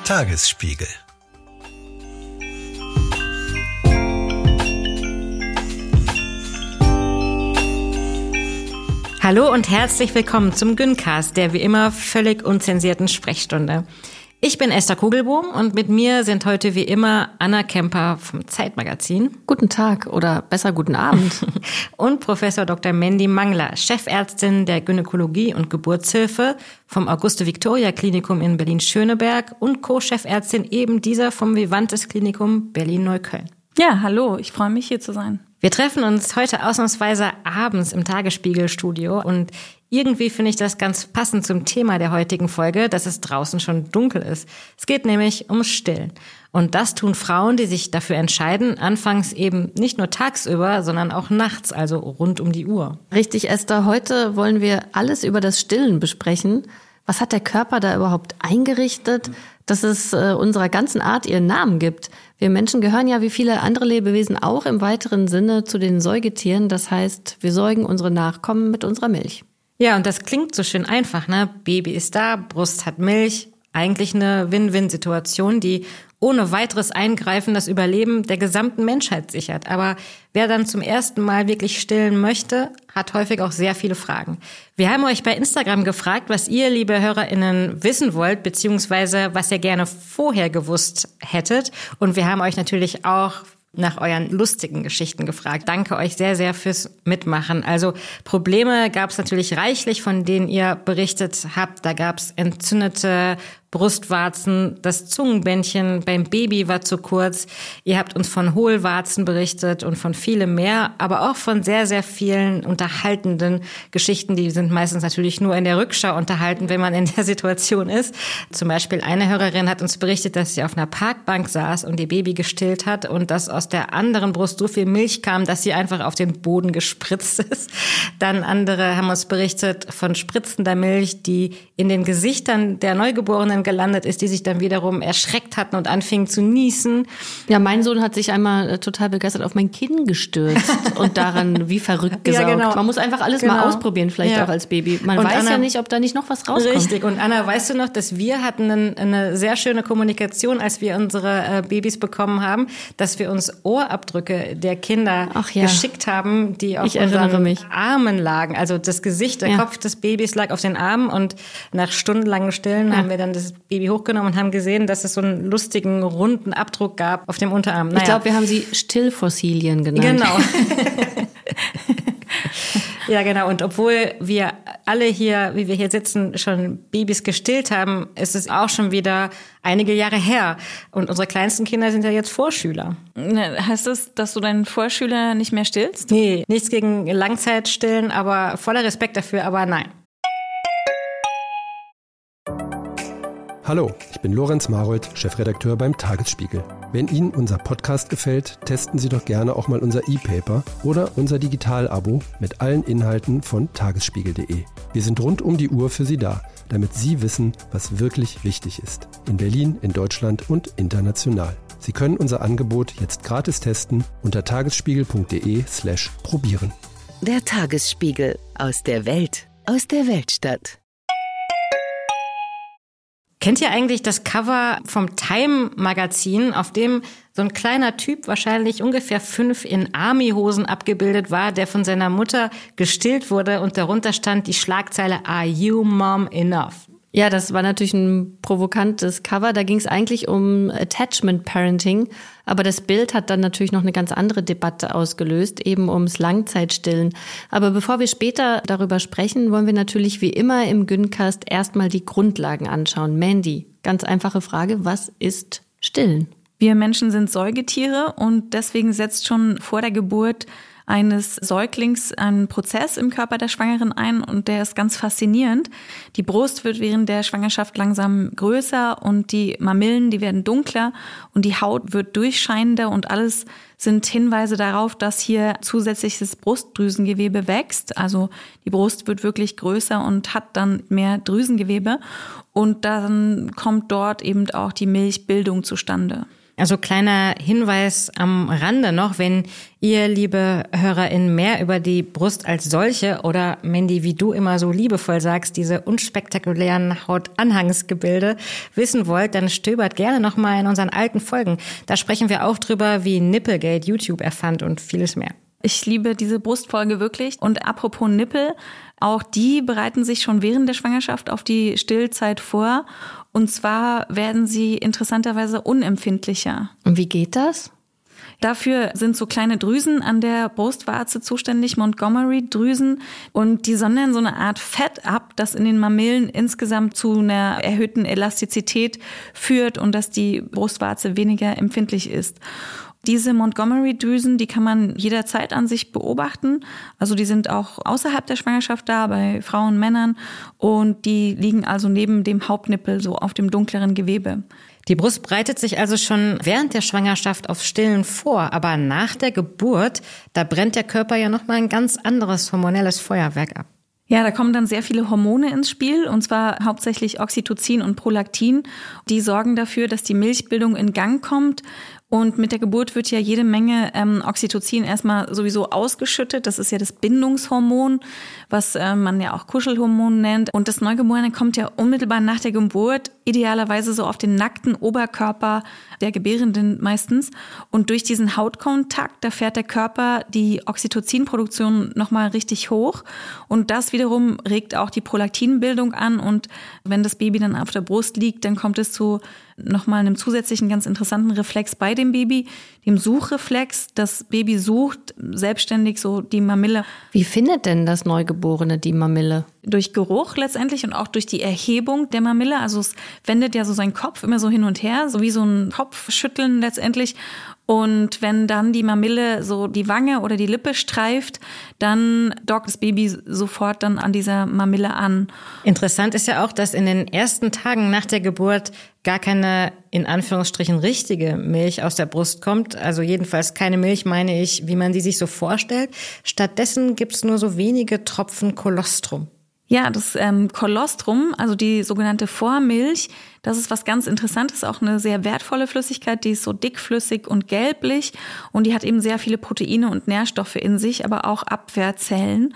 Tagesspiegel. Hallo und herzlich willkommen zum Gyncast, der wie immer völlig unzensierten Sprechstunde. Ich bin Esther Kugelbohm und mit mir sind heute wie immer Anna Kemper vom Zeitmagazin. Guten Tag oder besser guten Abend. Und Professor Dr. Mandy Mangler, Chefärztin der Gynäkologie und Geburtshilfe vom Auguste-Victoria-Klinikum in Berlin-Schöneberg und Co-Chefärztin eben dieser vom Vivantes-Klinikum Berlin-Neukölln. Ja, hallo, ich freue mich hier zu sein. Wir treffen uns heute ausnahmsweise abends im Tagesspiegel-Studio und irgendwie finde ich das ganz passend zum Thema der heutigen Folge, dass es draußen schon dunkel ist. Es geht nämlich ums Stillen. Und das tun Frauen, die sich dafür entscheiden, anfangs eben nicht nur tagsüber, sondern auch nachts, also rund um die Uhr. Richtig, Esther, heute wollen wir alles über das Stillen besprechen. Was hat der Körper da überhaupt eingerichtet, dass es unserer ganzen Art ihren Namen gibt? Wir Menschen gehören ja wie viele andere Lebewesen auch im weiteren Sinne zu den Säugetieren. Das heißt, wir säugen unsere Nachkommen mit unserer Milch. Ja, und das klingt so schön einfach, ne? Baby ist da, Brust hat Milch. Eigentlich eine Win-Win-Situation, die ohne weiteres Eingreifen das Überleben der gesamten Menschheit sichert. Aber wer dann zum ersten Mal wirklich stillen möchte, hat häufig auch sehr viele Fragen. Wir haben euch bei Instagram gefragt, was ihr, liebe HörerInnen, wissen wollt, beziehungsweise was ihr gerne vorher gewusst hättet. Und wir haben euch natürlich auch nach euren lustigen Geschichten gefragt. Danke euch sehr, sehr fürs Mitmachen. Also Probleme gab es natürlich reichlich, von denen ihr berichtet habt. Da gab es entzündete Brustwarzen, das Zungenbändchen beim Baby war zu kurz. Ihr habt uns von Hohlwarzen berichtet und von vielem mehr, aber auch von sehr, sehr vielen unterhaltenden Geschichten. Die sind meistens natürlich nur in der Rückschau unterhalten, wenn man in der Situation ist. Zum Beispiel eine Hörerin hat uns berichtet, dass sie auf einer Parkbank saß und ihr Baby gestillt hat und dass aus der anderen Brust so viel Milch kam, dass sie einfach auf den Boden gespritzt ist. Dann andere haben uns berichtet von spritzender Milch, die in den Gesichtern der Neugeborenen gelandet ist, die sich dann wiederum erschreckt hatten und anfingen zu niesen. Ja, mein Sohn hat sich einmal total begeistert auf mein Kinn gestürzt und daran wie verrückt gesaugt. Ja, genau. Man muss einfach alles mal ausprobieren, vielleicht auch als Baby. Man und weiß Anna, ja nicht, ob da nicht noch was rauskommt. Richtig. Und Anna, weißt du noch, dass wir hatten eine sehr schöne Kommunikation, als wir unsere Babys bekommen haben, dass wir uns Ohrabdrücke der Kinder geschickt haben, die auf unseren Armen lagen. Also das Gesicht, der Kopf des Babys lag auf den Armen und nach stundenlangen Stillen haben wir dann das Baby hochgenommen und haben gesehen, dass es so einen lustigen, runden Abdruck gab auf dem Unterarm. Ich glaube, wir haben sie Stillfossilien genannt. Genau. Ja, genau. Und obwohl wir alle hier, wie wir hier sitzen, schon Babys gestillt haben, ist es auch schon wieder einige Jahre her. Und unsere kleinsten Kinder sind ja jetzt Vorschüler. Heißt das, dass du deinen Vorschüler nicht mehr stillst? Nee, nichts gegen Langzeitstillen, aber voller Respekt dafür, aber nein. Hallo, ich bin Lorenz Marold, Chefredakteur beim Tagesspiegel. Wenn Ihnen unser Podcast gefällt, testen Sie doch gerne auch mal unser E-Paper oder unser Digital-Abo mit allen Inhalten von tagesspiegel.de. Wir sind rund um die Uhr für Sie da, damit Sie wissen, was wirklich wichtig ist. In Berlin, in Deutschland und international. Sie können unser Angebot jetzt gratis testen unter tagesspiegel.de/probieren. Der Tagesspiegel aus der Weltstadt. Kennt ihr eigentlich das Cover vom Time-Magazin, auf dem so ein kleiner Typ, wahrscheinlich ungefähr 5 in Army-Hosen abgebildet war, der von seiner Mutter gestillt wurde und darunter stand die Schlagzeile "Are you mom enough?" Ja, das war natürlich ein provokantes Cover. Da ging es eigentlich um Attachment Parenting. Aber das Bild hat dann natürlich noch eine ganz andere Debatte ausgelöst, eben ums Langzeitstillen. Aber bevor wir später darüber sprechen, wollen wir natürlich wie immer im Gyncast erstmal die Grundlagen anschauen. Mandy, ganz einfache Frage, was ist Stillen? Wir Menschen sind Säugetiere und deswegen setzt schon vor der Geburt eines Säuglings einen Prozess im Körper der Schwangeren ein und der ist ganz faszinierend. Die Brust wird während der Schwangerschaft langsam größer und die Mamillen, die werden dunkler und die Haut wird durchscheinender und alles sind Hinweise darauf, dass hier zusätzliches Brustdrüsengewebe wächst. Also die Brust wird wirklich größer und hat dann mehr Drüsengewebe und dann kommt dort eben auch die Milchbildung zustande. Also kleiner Hinweis am Rande noch, wenn ihr, liebe HörerInnen, mehr über die Brust als solche oder, Mandy, wie du immer so liebevoll sagst, diese unspektakulären Hautanhangsgebilde wissen wollt, dann stöbert gerne nochmal in unseren alten Folgen. Da sprechen wir auch drüber, wie Nipplegate YouTube erfand und vieles mehr. Ich liebe diese Brustfolge wirklich. Und apropos Nippel, auch die bereiten sich schon während der Schwangerschaft auf die Stillzeit vor. Und zwar werden sie interessanterweise unempfindlicher. Und wie geht das? Dafür sind so kleine Drüsen an der Brustwarze zuständig, Montgomery-Drüsen. Und die sondern so eine Art Fett ab, das in den Mamillen insgesamt zu einer erhöhten Elastizität führt und dass die Brustwarze weniger empfindlich ist. Diese Montgomery-Drüsen, die kann man jederzeit an sich beobachten. Also die sind auch außerhalb der Schwangerschaft da, bei Frauen und Männern. Und die liegen also neben dem Hauptnippel, so auf dem dunkleren Gewebe. Die Brust breitet sich also schon während der Schwangerschaft auf Stillen vor. Aber nach der Geburt, da brennt der Körper ja nochmal ein ganz anderes hormonelles Feuerwerk ab. Ja, da kommen dann sehr viele Hormone ins Spiel, und zwar hauptsächlich Oxytocin und Prolaktin. Die sorgen dafür, dass die Milchbildung in Gang kommt. Und mit der Geburt wird ja jede Menge Oxytocin erstmal sowieso ausgeschüttet. Das ist ja das Bindungshormon, was man ja auch Kuschelhormon nennt. Und das Neugeborene kommt ja unmittelbar nach der Geburt, idealerweise so auf den nackten Oberkörper der Gebärenden meistens. Und durch diesen Hautkontakt, da fährt der Körper die Oxytocinproduktion nochmal richtig hoch. Und das wiederum regt auch die Prolaktinbildung an. Und wenn das Baby dann auf der Brust liegt, dann kommt es zu nochmal einem zusätzlichen ganz interessanten Reflex bei dem Baby, dem Suchreflex. Das Baby sucht selbstständig so die Mamille. Wie findet denn das Neugeborene die Mamille? Durch Geruch letztendlich und auch durch die Erhebung der Mamille. Also es wendet ja so seinen Kopf immer so hin und her, so wie so ein Kopfschütteln letztendlich. Und wenn dann die Mamille so die Wange oder die Lippe streift, dann dockt das Baby sofort dann an dieser Mamille an. Interessant ist ja auch, dass in den ersten Tagen nach der Geburt gar keine, in Anführungsstrichen, richtige Milch aus der Brust kommt. Also jedenfalls keine Milch, meine ich, wie man sie sich so vorstellt. Stattdessen gibt's nur so wenige Tropfen Kolostrum. Ja, das Kolostrum, also die sogenannte Vormilch, das ist was ganz Interessantes, auch eine sehr wertvolle Flüssigkeit, die ist so dickflüssig und gelblich und die hat eben sehr viele Proteine und Nährstoffe in sich, aber auch Abwehrzellen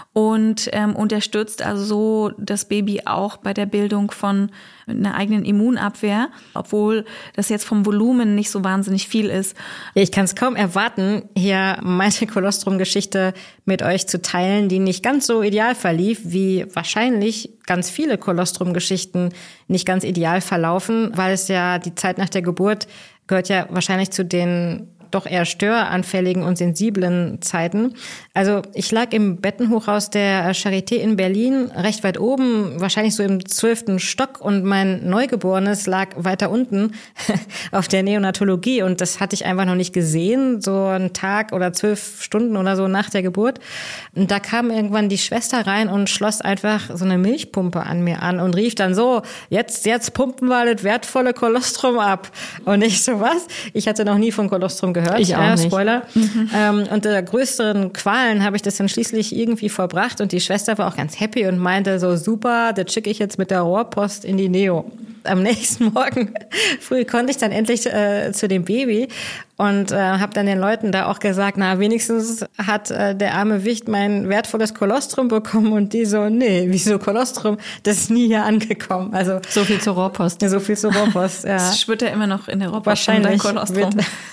und unterstützt also so das Baby auch bei der Bildung von einer eigenen Immunabwehr, obwohl das jetzt vom Volumen nicht so wahnsinnig viel ist. Ich kann es kaum erwarten, hier meine Kolostrum-Geschichte mit euch zu teilen, die nicht ganz so ideal verlief, wie wahrscheinlich ganz viele Kolostrum-Geschichten nicht ganz ideal verlaufen, weil es ja die Zeit nach der Geburt gehört ja wahrscheinlich zu den doch eher störanfälligen und sensiblen Zeiten. Also ich lag im Bettenhochhaus der Charité in Berlin, recht weit oben, wahrscheinlich so im 12. Stock und mein Neugeborenes lag weiter unten auf der Neonatologie und das hatte ich einfach noch nicht gesehen, so einen Tag oder 12 Stunden oder so nach der Geburt. Und da kam irgendwann die Schwester rein und schloss einfach so eine Milchpumpe an mir an und rief dann so, jetzt pumpen wir das wertvolle Kolostrum ab. Und ich so, was? Ich hatte noch nie von Kolostrum gehört. Ich auch nicht. Spoiler. Unter größeren Qualen habe ich das dann schließlich irgendwie vollbracht und die Schwester war auch ganz happy und meinte so, super, das schicke ich jetzt mit der Rohrpost in die Neo. Am nächsten Morgen früh konnte ich dann endlich zu dem Baby und habe dann den Leuten da auch gesagt, na wenigstens hat der arme Wicht mein wertvolles Kolostrum bekommen und die so, nee, wieso Kolostrum? Das ist nie hier angekommen. Also so viel zur Rohrpost. So viel zur Rohrpost, ja. Das schwirrt ja immer noch in der Rohrpost. Wahrscheinlich. Kolostrum.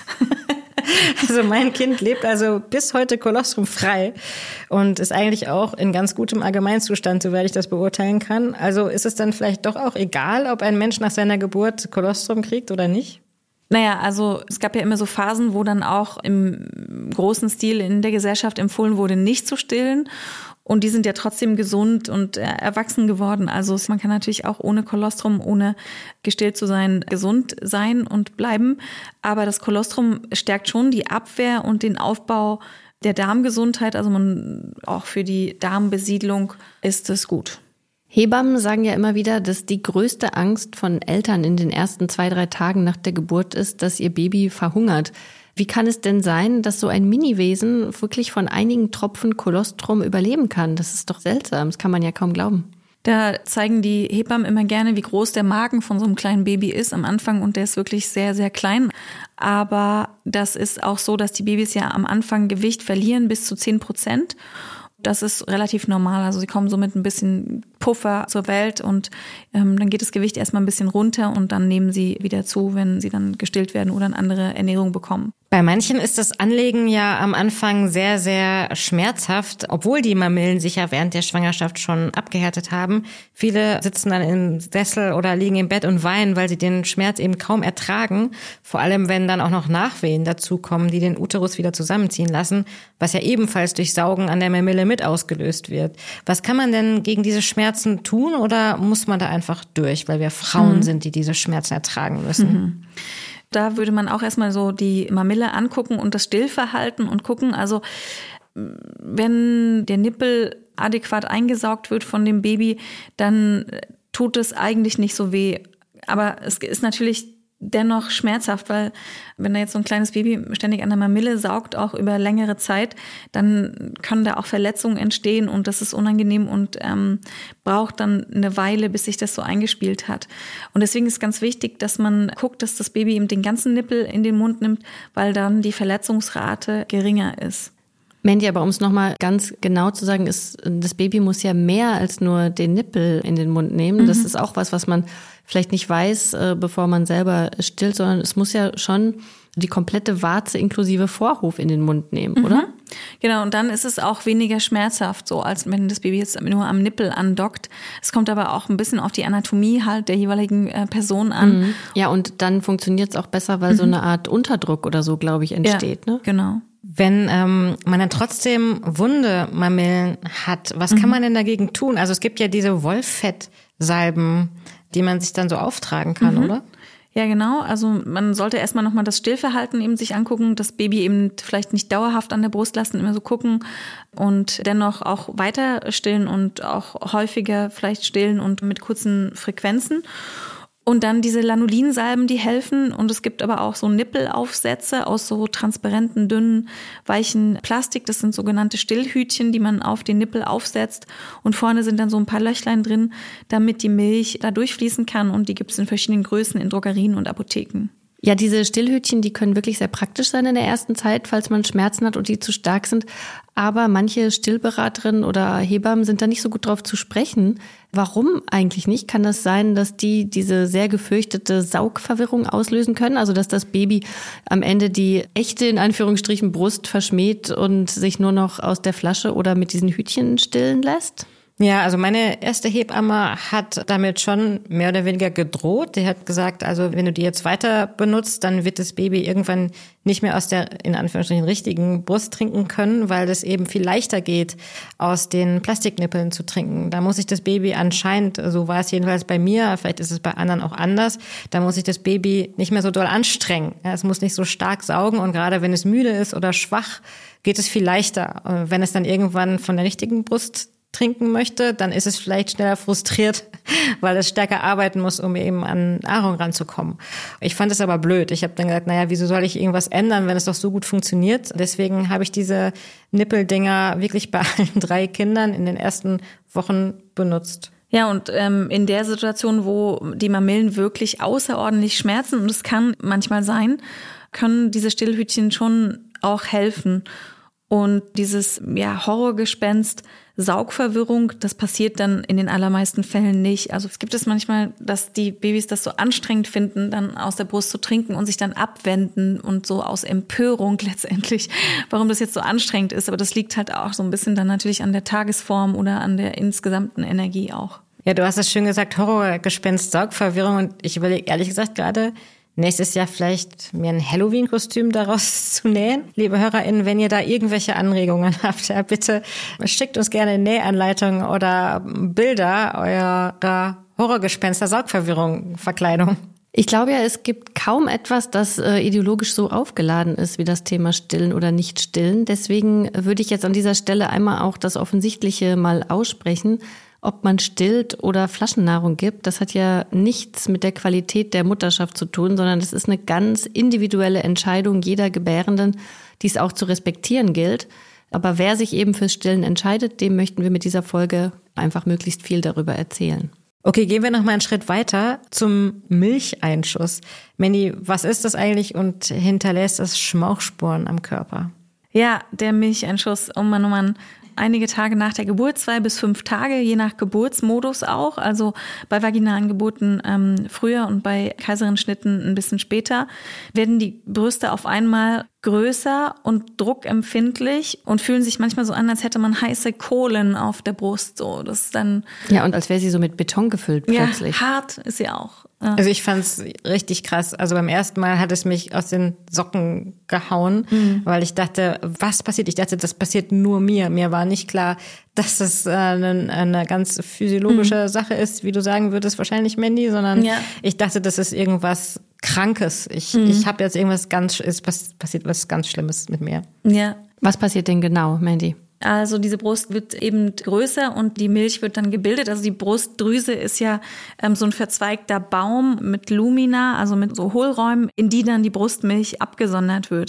Also mein Kind lebt also bis heute kolostrumfrei und ist eigentlich auch in ganz gutem Allgemeinzustand, soweit ich das beurteilen kann. Also ist es dann vielleicht doch auch egal, ob ein Mensch nach seiner Geburt Kolostrum kriegt oder nicht? Naja, also es gab ja immer so Phasen, wo dann auch im großen Stil in der Gesellschaft empfohlen wurde, nicht zu stillen. Und die sind ja trotzdem gesund und erwachsen geworden. Also man kann natürlich auch ohne Kolostrum, ohne gestillt zu sein, gesund sein und bleiben. Aber das Kolostrum stärkt schon die Abwehr und den Aufbau der Darmgesundheit. Also auch für die Darmbesiedlung ist es gut. Hebammen sagen ja immer wieder, dass die größte Angst von Eltern in den ersten 2-3 Tagen nach der Geburt ist, dass ihr Baby verhungert. Wie kann es denn sein, dass so ein Miniwesen wirklich von einigen Tropfen Kolostrum überleben kann? Das ist doch seltsam, das kann man ja kaum glauben. Da zeigen die Hebammen immer gerne, wie groß der Magen von so einem kleinen Baby ist am Anfang und der ist wirklich sehr, sehr klein. Aber das ist auch so, dass die Babys ja am Anfang Gewicht verlieren bis zu 10%. Das ist relativ normal. Also sie kommen so mit ein bisschen Puffer zur Welt und dann geht das Gewicht erstmal ein bisschen runter und dann nehmen sie wieder zu, wenn sie dann gestillt werden oder eine andere Ernährung bekommen. Bei manchen ist das Anlegen ja am Anfang sehr, sehr schmerzhaft, obwohl die Mamillen sich ja während der Schwangerschaft schon abgehärtet haben. Viele sitzen dann im Sessel oder liegen im Bett und weinen, weil sie den Schmerz eben kaum ertragen. Vor allem, wenn dann auch noch Nachwehen dazukommen, die den Uterus wieder zusammenziehen lassen, was ja ebenfalls durch Saugen an der Mamille mit ausgelöst wird. Was kann man denn gegen diese Schmerzen tun oder muss man da einfach durch, weil wir Frauen sind, die diese Schmerzen ertragen müssen? Da würde man auch erstmal so die Mamille angucken und das Stillverhalten und gucken, also wenn der Nippel adäquat eingesaugt wird von dem Baby, dann tut es eigentlich nicht so weh. Aber es ist natürlich dennoch schmerzhaft, weil wenn da jetzt so ein kleines Baby ständig an der Mamille saugt, auch über längere Zeit, dann können da auch Verletzungen entstehen und das ist unangenehm und braucht dann eine Weile, bis sich das so eingespielt hat. Und deswegen ist ganz wichtig, dass man guckt, dass das Baby eben den ganzen Nippel in den Mund nimmt, weil dann die Verletzungsrate geringer ist. Mandy, aber um es nochmal ganz genau zu sagen, das Baby muss ja mehr als nur den Nippel in den Mund nehmen. Das ist auch was man vielleicht nicht weiß, bevor man selber stillt, sondern es muss ja schon die komplette Warze inklusive Vorhof in den Mund nehmen, oder? Genau, und dann ist es auch weniger schmerzhaft, so als wenn das Baby jetzt nur am Nippel andockt. Es kommt aber auch ein bisschen auf die Anatomie halt der jeweiligen Person an. Ja, und dann funktioniert es auch besser, weil so eine Art Unterdruck oder so, glaube ich, entsteht. Ja, ne? Genau. Wenn man dann trotzdem wunde Mamillen hat, was kann man denn dagegen tun? Also es gibt ja diese Wollfettsalben, die man sich dann so auftragen kann, oder? Ja, genau. Also man sollte erstmal nochmal das Stillverhalten eben sich angucken, das Baby eben vielleicht nicht dauerhaft an der Brust lassen, immer so gucken und dennoch auch weiter stillen und auch häufiger vielleicht stillen und mit kurzen Frequenzen. Und dann diese Lanulinsalben, die helfen. Und es gibt aber auch so Nippelaufsätze aus so transparenten, dünnen, weichen Plastik. Das sind sogenannte Stillhütchen, die man auf den Nippel aufsetzt. Und vorne sind dann so ein paar Löchlein drin, damit die Milch da durchfließen kann. Und die gibt es in verschiedenen Größen in Drogerien und Apotheken. Ja, diese Stillhütchen, die können wirklich sehr praktisch sein in der ersten Zeit, falls man Schmerzen hat und die zu stark sind. Aber manche Stillberaterinnen oder Hebammen sind da nicht so gut drauf zu sprechen. Warum eigentlich nicht? Kann das sein, dass die diese sehr gefürchtete Saugverwirrung auslösen können? Also dass das Baby am Ende die echte, in Anführungsstrichen, Brust verschmäht und sich nur noch aus der Flasche oder mit diesen Hütchen stillen lässt? Ja, also meine erste Hebamme hat damit schon mehr oder weniger gedroht. Die hat gesagt, also wenn du die jetzt weiter benutzt, dann wird das Baby irgendwann nicht mehr aus der, in Anführungsstrichen, richtigen Brust trinken können, weil das eben viel leichter geht, aus den Plastiknippeln zu trinken. Da muss sich das Baby anscheinend, so war es jedenfalls bei mir, vielleicht ist es bei anderen auch anders, da muss sich das Baby nicht mehr so doll anstrengen. Ja, es muss nicht so stark saugen und gerade wenn es müde ist oder schwach, geht es viel leichter. Wenn es dann irgendwann von der richtigen Brust trinken möchte, dann ist es vielleicht schneller frustriert, weil es stärker arbeiten muss, um eben an Nahrung ranzukommen. Ich fand es aber blöd. Ich habe dann gesagt, naja, wieso soll ich irgendwas ändern, wenn es doch so gut funktioniert? Deswegen habe ich diese Nippeldinger wirklich bei allen 3 Kindern in den ersten Wochen benutzt. Ja, und in der Situation, wo die Mamillen wirklich außerordentlich schmerzen, und es kann manchmal sein, können diese Stillhütchen schon auch helfen. Und dieses Horrorgespenst, Saugverwirrung, das passiert dann in den allermeisten Fällen nicht. Also es gibt es manchmal, dass die Babys das so anstrengend finden, dann aus der Brust zu trinken und sich dann abwenden und so aus Empörung letztendlich, warum das jetzt so anstrengend ist. Aber das liegt halt auch so ein bisschen dann natürlich an der Tagesform oder an der insgesamten Energie auch. Ja, du hast es schön gesagt, Horrorgespenst, Saugverwirrung. Und ich überlege ehrlich gesagt gerade, nächstes Jahr vielleicht mir ein Halloween-Kostüm daraus zu nähen. Liebe HörerInnen, wenn ihr da irgendwelche Anregungen habt, ja, bitte schickt uns gerne Nähanleitungen oder Bilder eurer Horrorgespenster-Saugverwirrung-Verkleidung. Ich glaube ja, es gibt kaum etwas, das ideologisch so aufgeladen ist wie das Thema Stillen oder Nicht-Stillen. Deswegen würde ich jetzt an dieser Stelle einmal auch das Offensichtliche mal aussprechen. Ob man stillt oder Flaschennahrung gibt, das hat ja nichts mit der Qualität der Mutterschaft zu tun, sondern das ist eine ganz individuelle Entscheidung jeder Gebärenden, die es auch zu respektieren gilt. Aber wer sich eben fürs Stillen entscheidet, dem möchten wir mit dieser Folge einfach möglichst viel darüber erzählen. Okay, gehen wir noch mal einen Schritt weiter zum Milcheinschuss. Mandy, was ist das eigentlich und hinterlässt es Schmauchspuren am Körper? Ja, der Milcheinschuss, oh Mann. Einige Tage nach der Geburt, 2 bis 5 Tage, je nach Geburtsmodus auch. Also bei vaginalen Geburten früher und bei Kaiserschnitten ein bisschen später, werden die Brüste auf einmal größer und druckempfindlich und fühlen sich manchmal so an, als hätte man heiße Kohlen auf der Brust. So, das ist dann ja, und als wäre sie so mit Beton gefüllt plötzlich. Ja, hart ist sie auch. Ja. Also ich fand's richtig krass. Also beim ersten Mal hat es mich aus den Socken gehauen, weil ich dachte, was passiert? Ich dachte, das passiert nur mir. Mir war nicht klar, dass das eine ganz physiologische Sache ist, wie du sagen würdest, wahrscheinlich, Mandy, sondern ich dachte, das ist irgendwas Krankes. Ich habe jetzt es passiert was ganz Schlimmes mit mir. Ja. Was passiert denn genau, Mandy? Also diese Brust wird eben größer und die Milch wird dann gebildet. Also die Brustdrüse ist ja so ein verzweigter Baum mit Lumina, also mit so Hohlräumen, in die dann die Brustmilch abgesondert wird.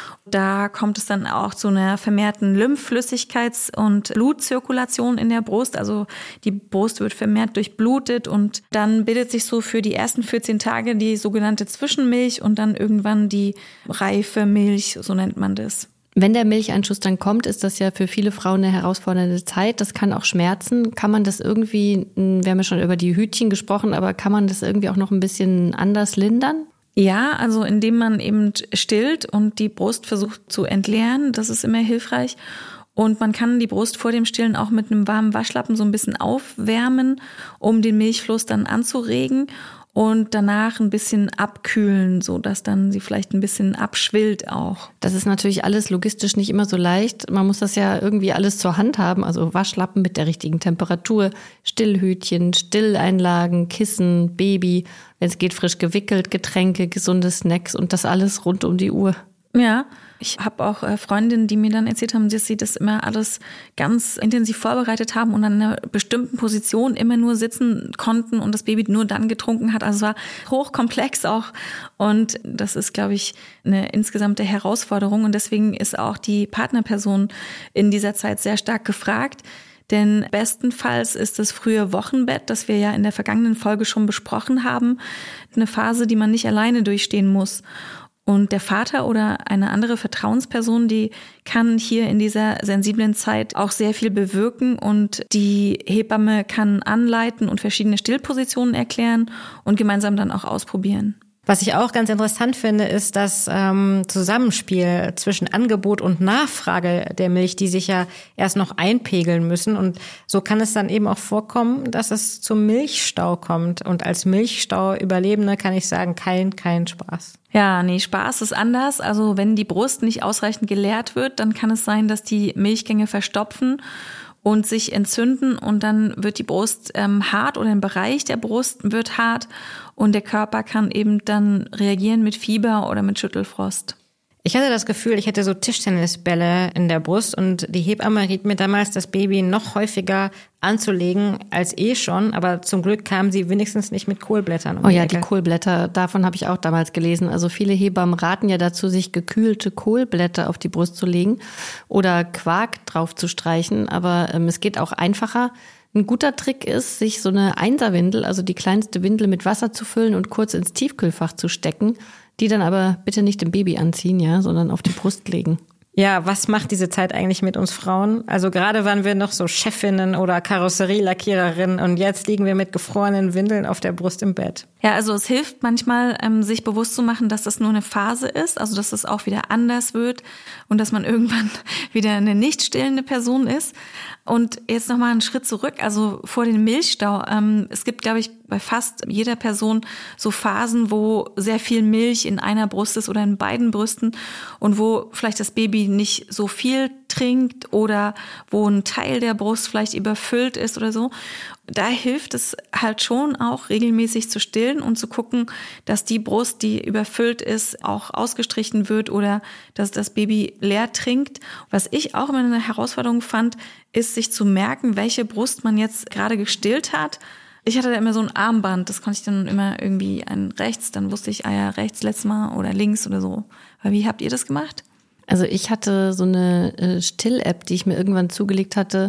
Da kommt es dann auch zu einer vermehrten Lymphflüssigkeits- und Blutzirkulation in der Brust. Also die Brust wird vermehrt durchblutet und dann bildet sich so für die ersten 14 Tage die sogenannte Zwischenmilch und dann irgendwann die reife Milch, so nennt man das. Wenn der Milcheinschuss dann kommt, ist das ja für viele Frauen eine herausfordernde Zeit. Das kann auch schmerzen. Kann man das irgendwie, wir haben ja schon über die Hütchen gesprochen, aber kann man das irgendwie auch noch ein bisschen anders lindern? Ja, also indem man eben stillt und die Brust versucht zu entleeren, das ist immer hilfreich. Und man kann die Brust vor dem Stillen auch mit einem warmen Waschlappen so ein bisschen aufwärmen, um den Milchfluss dann anzuregen und danach ein bisschen abkühlen, so dass dann sie vielleicht ein bisschen abschwillt auch. Das ist natürlich alles logistisch nicht immer so leicht. Man muss das ja irgendwie alles zur Hand haben, also Waschlappen mit der richtigen Temperatur, Stillhütchen, Stilleinlagen, Kissen, Baby, wenn es geht frisch gewickelt, Getränke, gesunde Snacks und das alles rund um die Uhr. Ja, ich habe auch Freundinnen, die mir dann erzählt haben, dass sie das immer alles ganz intensiv vorbereitet haben und an einer bestimmten Position immer nur sitzen konnten und das Baby nur dann getrunken hat. Also es war hochkomplex auch und das ist, glaube ich, eine insgesamte Herausforderung und deswegen ist auch die Partnerperson in dieser Zeit sehr stark gefragt. Denn bestenfalls ist das frühe Wochenbett, das wir ja in der vergangenen Folge schon besprochen haben, eine Phase, die man nicht alleine durchstehen muss. Und der Vater oder eine andere Vertrauensperson, die kann hier in dieser sensiblen Zeit auch sehr viel bewirken und die Hebamme kann anleiten und verschiedene Stillpositionen erklären und gemeinsam dann auch ausprobieren. Was ich auch ganz interessant finde, ist das Zusammenspiel zwischen Angebot und Nachfrage der Milch, die sich ja erst noch einpegeln müssen. Und so kann es dann eben auch vorkommen, dass es zum Milchstau kommt. Und als Milchstau-Überlebende kann ich sagen, kein Spaß. Ja, nee, Spaß ist anders. Also wenn die Brust nicht ausreichend geleert wird, dann kann es sein, dass die Milchgänge verstopfen und sich entzünden und dann wird die Brust hart oder ein Bereich der Brust wird hart und der Körper kann eben dann reagieren mit Fieber oder mit Schüttelfrost. Ich hatte das Gefühl, ich hätte so Tischtennisbälle in der Brust und die Hebamme riet mir damals, das Baby noch häufiger anzulegen als schon, aber zum Glück kam sie wenigstens nicht mit Kohlblättern um die Ecke. Die Kohlblätter, davon habe ich auch damals gelesen. Also viele Hebammen raten ja dazu, sich gekühlte Kohlblätter auf die Brust zu legen oder Quark drauf zu streichen, aber es geht auch einfacher. Ein guter Trick ist, sich so eine Einserwindel, also die kleinste Windel mit Wasser zu füllen und kurz ins Tiefkühlfach zu stecken. Die dann aber bitte nicht dem Baby anziehen, ja, sondern auf die Brust legen. Ja, was macht diese Zeit eigentlich mit uns Frauen? Also gerade waren wir noch so Chefinnen oder Karosserielackiererinnen und jetzt liegen wir mit gefrorenen Windeln auf der Brust im Bett. Ja, also es hilft manchmal, sich bewusst zu machen, dass das nur eine Phase ist, also dass es auch wieder anders wird und dass man irgendwann wieder eine nicht stillende Person ist. Und jetzt nochmal einen Schritt zurück, also vor dem Milchstau. Es gibt, glaube ich, bei fast jeder Person so Phasen, wo sehr viel Milch in einer Brust ist oder in beiden Brüsten und wo vielleicht das Baby nicht so viel trinkt oder wo ein Teil der Brust vielleicht überfüllt ist oder so. Da hilft es halt schon auch regelmäßig zu stillen und zu gucken, dass die Brust, die überfüllt ist, auch ausgestrichen wird oder dass das Baby leer trinkt. Was ich auch immer eine Herausforderung fand, ist sich zu merken, welche Brust man jetzt gerade gestillt hat. Ich hatte da immer so ein Armband, das konnte ich dann immer irgendwie rechts, dann wusste ich, rechts letztes Mal oder links oder so. Aber wie habt ihr das gemacht? Also ich hatte so eine Still-App, die ich mir irgendwann zugelegt hatte,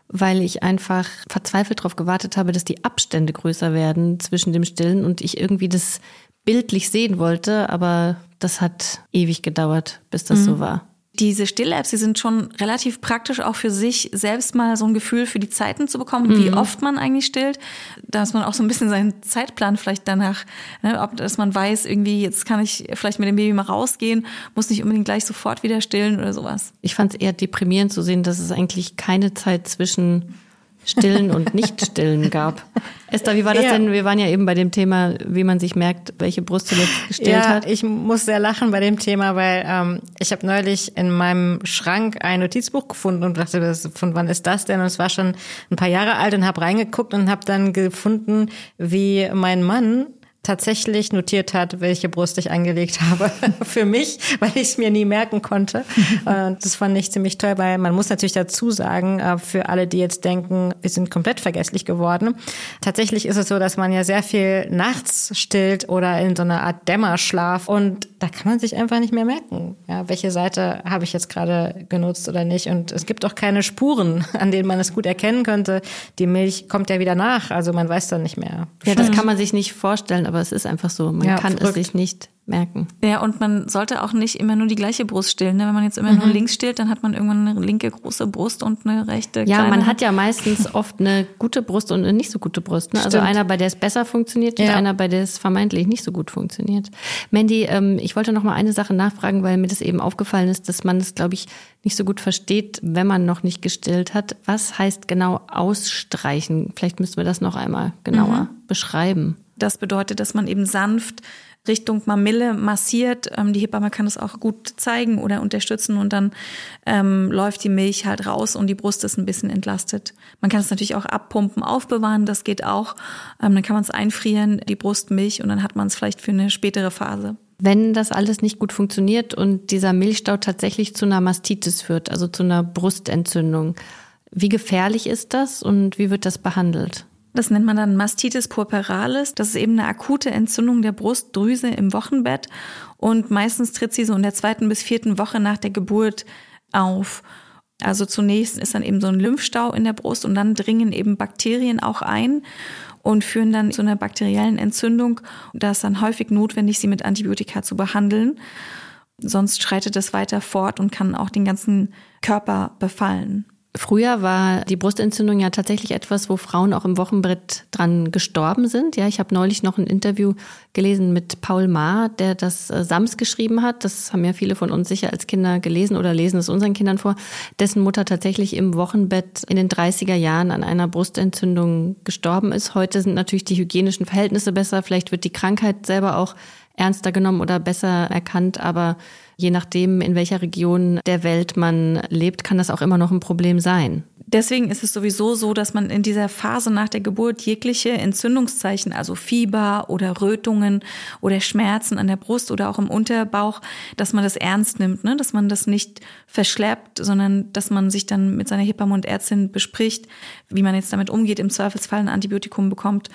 weil ich einfach verzweifelt darauf gewartet habe, dass die Abstände größer werden zwischen dem Stillen und ich irgendwie das bildlich sehen wollte, aber das hat ewig gedauert, bis das so war. Diese Still-Apps, die sind schon relativ praktisch auch für sich selbst mal so ein Gefühl für die Zeiten zu bekommen, wie oft man eigentlich stillt, dass man auch so ein bisschen seinen Zeitplan vielleicht danach, dass man weiß, irgendwie jetzt kann ich vielleicht mit dem Baby mal rausgehen, muss nicht unbedingt gleich sofort wieder stillen oder sowas. Ich fand es eher deprimierend zu sehen, dass es eigentlich keine Zeit zwischen Stillen und Nicht-Stillen gab. Esther, wie war das denn? Wir waren ja eben bei dem Thema, wie man sich merkt, welche Brust zuletzt gestillt hat. Ja, ich muss sehr lachen bei dem Thema, weil ich habe neulich in meinem Schrank ein Notizbuch gefunden und dachte, von wann ist das denn? Und es war schon ein paar Jahre alt und habe reingeguckt und habe dann gefunden, wie mein Mann tatsächlich notiert hat, welche Brust ich angelegt habe für mich, weil ich es mir nie merken konnte. Und das fand ich ziemlich toll, weil man muss natürlich dazu sagen, für alle, die jetzt denken, wir sind komplett vergesslich geworden. Tatsächlich ist es so, dass man ja sehr viel nachts stillt oder in so einer Art Dämmerschlaf und da kann man sich einfach nicht mehr merken, ja, welche Seite habe ich jetzt gerade genutzt oder nicht. Und es gibt auch keine Spuren, an denen man es gut erkennen könnte. Die Milch kommt ja wieder nach, also man weiß dann nicht mehr. Ja, das kann man sich nicht vorstellen, aber es ist einfach so. Man kann verrückt. es sich nicht merken. Ja, und man sollte auch nicht immer nur die gleiche Brust stillen. Ne? Wenn man jetzt immer nur links stillt, dann hat man irgendwann eine linke große Brust und eine rechte kleine. Ja, man hat ja meistens oft eine gute Brust und eine nicht so gute Brust. Ne? Also einer, bei der es besser funktioniert und einer, bei der es vermeintlich nicht so gut funktioniert. Mandy, ich wollte noch mal eine Sache nachfragen, weil mir das eben aufgefallen ist, dass man es, glaube ich, nicht so gut versteht, wenn man noch nicht gestillt hat. Was heißt genau ausstreichen? Vielleicht müssten wir das noch einmal genauer beschreiben. Das bedeutet, dass man eben sanft Richtung Mamille massiert. Die Hebamme kann das auch gut zeigen oder unterstützen und dann läuft die Milch halt raus und die Brust ist ein bisschen entlastet. Man kann es natürlich auch abpumpen, aufbewahren, das geht auch. Dann kann man es einfrieren, die Brustmilch, und dann hat man es vielleicht für eine spätere Phase. Wenn das alles nicht gut funktioniert und dieser Milchstau tatsächlich zu einer Mastitis führt, also zu einer Brustentzündung, wie gefährlich ist das und wie wird das behandelt? Das nennt man dann Mastitis puerperalis. Das ist eben eine akute Entzündung der Brustdrüse im Wochenbett. Und meistens tritt sie so in der 2. bis 4. Woche nach der Geburt auf. Also zunächst ist dann eben so ein Lymphstau in der Brust und dann dringen eben Bakterien auch ein und führen dann zu einer bakteriellen Entzündung. Da ist dann häufig notwendig, sie mit Antibiotika zu behandeln. Sonst schreitet es weiter fort und kann auch den ganzen Körper befallen. Früher war die Brustentzündung ja tatsächlich etwas, wo Frauen auch im Wochenbett dran gestorben sind. Ja, ich habe neulich noch ein Interview gelesen mit Paul Maar, der das Sams geschrieben hat. Das haben ja viele von uns sicher als Kinder gelesen oder lesen es unseren Kindern vor. Dessen Mutter tatsächlich im Wochenbett in den 30er Jahren an einer Brustentzündung gestorben ist. Heute sind natürlich die hygienischen Verhältnisse besser. Vielleicht wird die Krankheit selber auch ernster genommen oder besser erkannt, aber je nachdem, in welcher Region der Welt man lebt, kann das auch immer noch ein Problem sein. Deswegen ist es sowieso so, dass man in dieser Phase nach der Geburt jegliche Entzündungszeichen, also Fieber oder Rötungen oder Schmerzen an der Brust oder auch im Unterbauch, dass man das ernst nimmt, ne? Dass man das nicht verschleppt, sondern dass man sich dann mit seiner Hebamme und Ärztin bespricht, wie man jetzt damit umgeht, im Zweifelsfall ein Antibiotikum bekommt,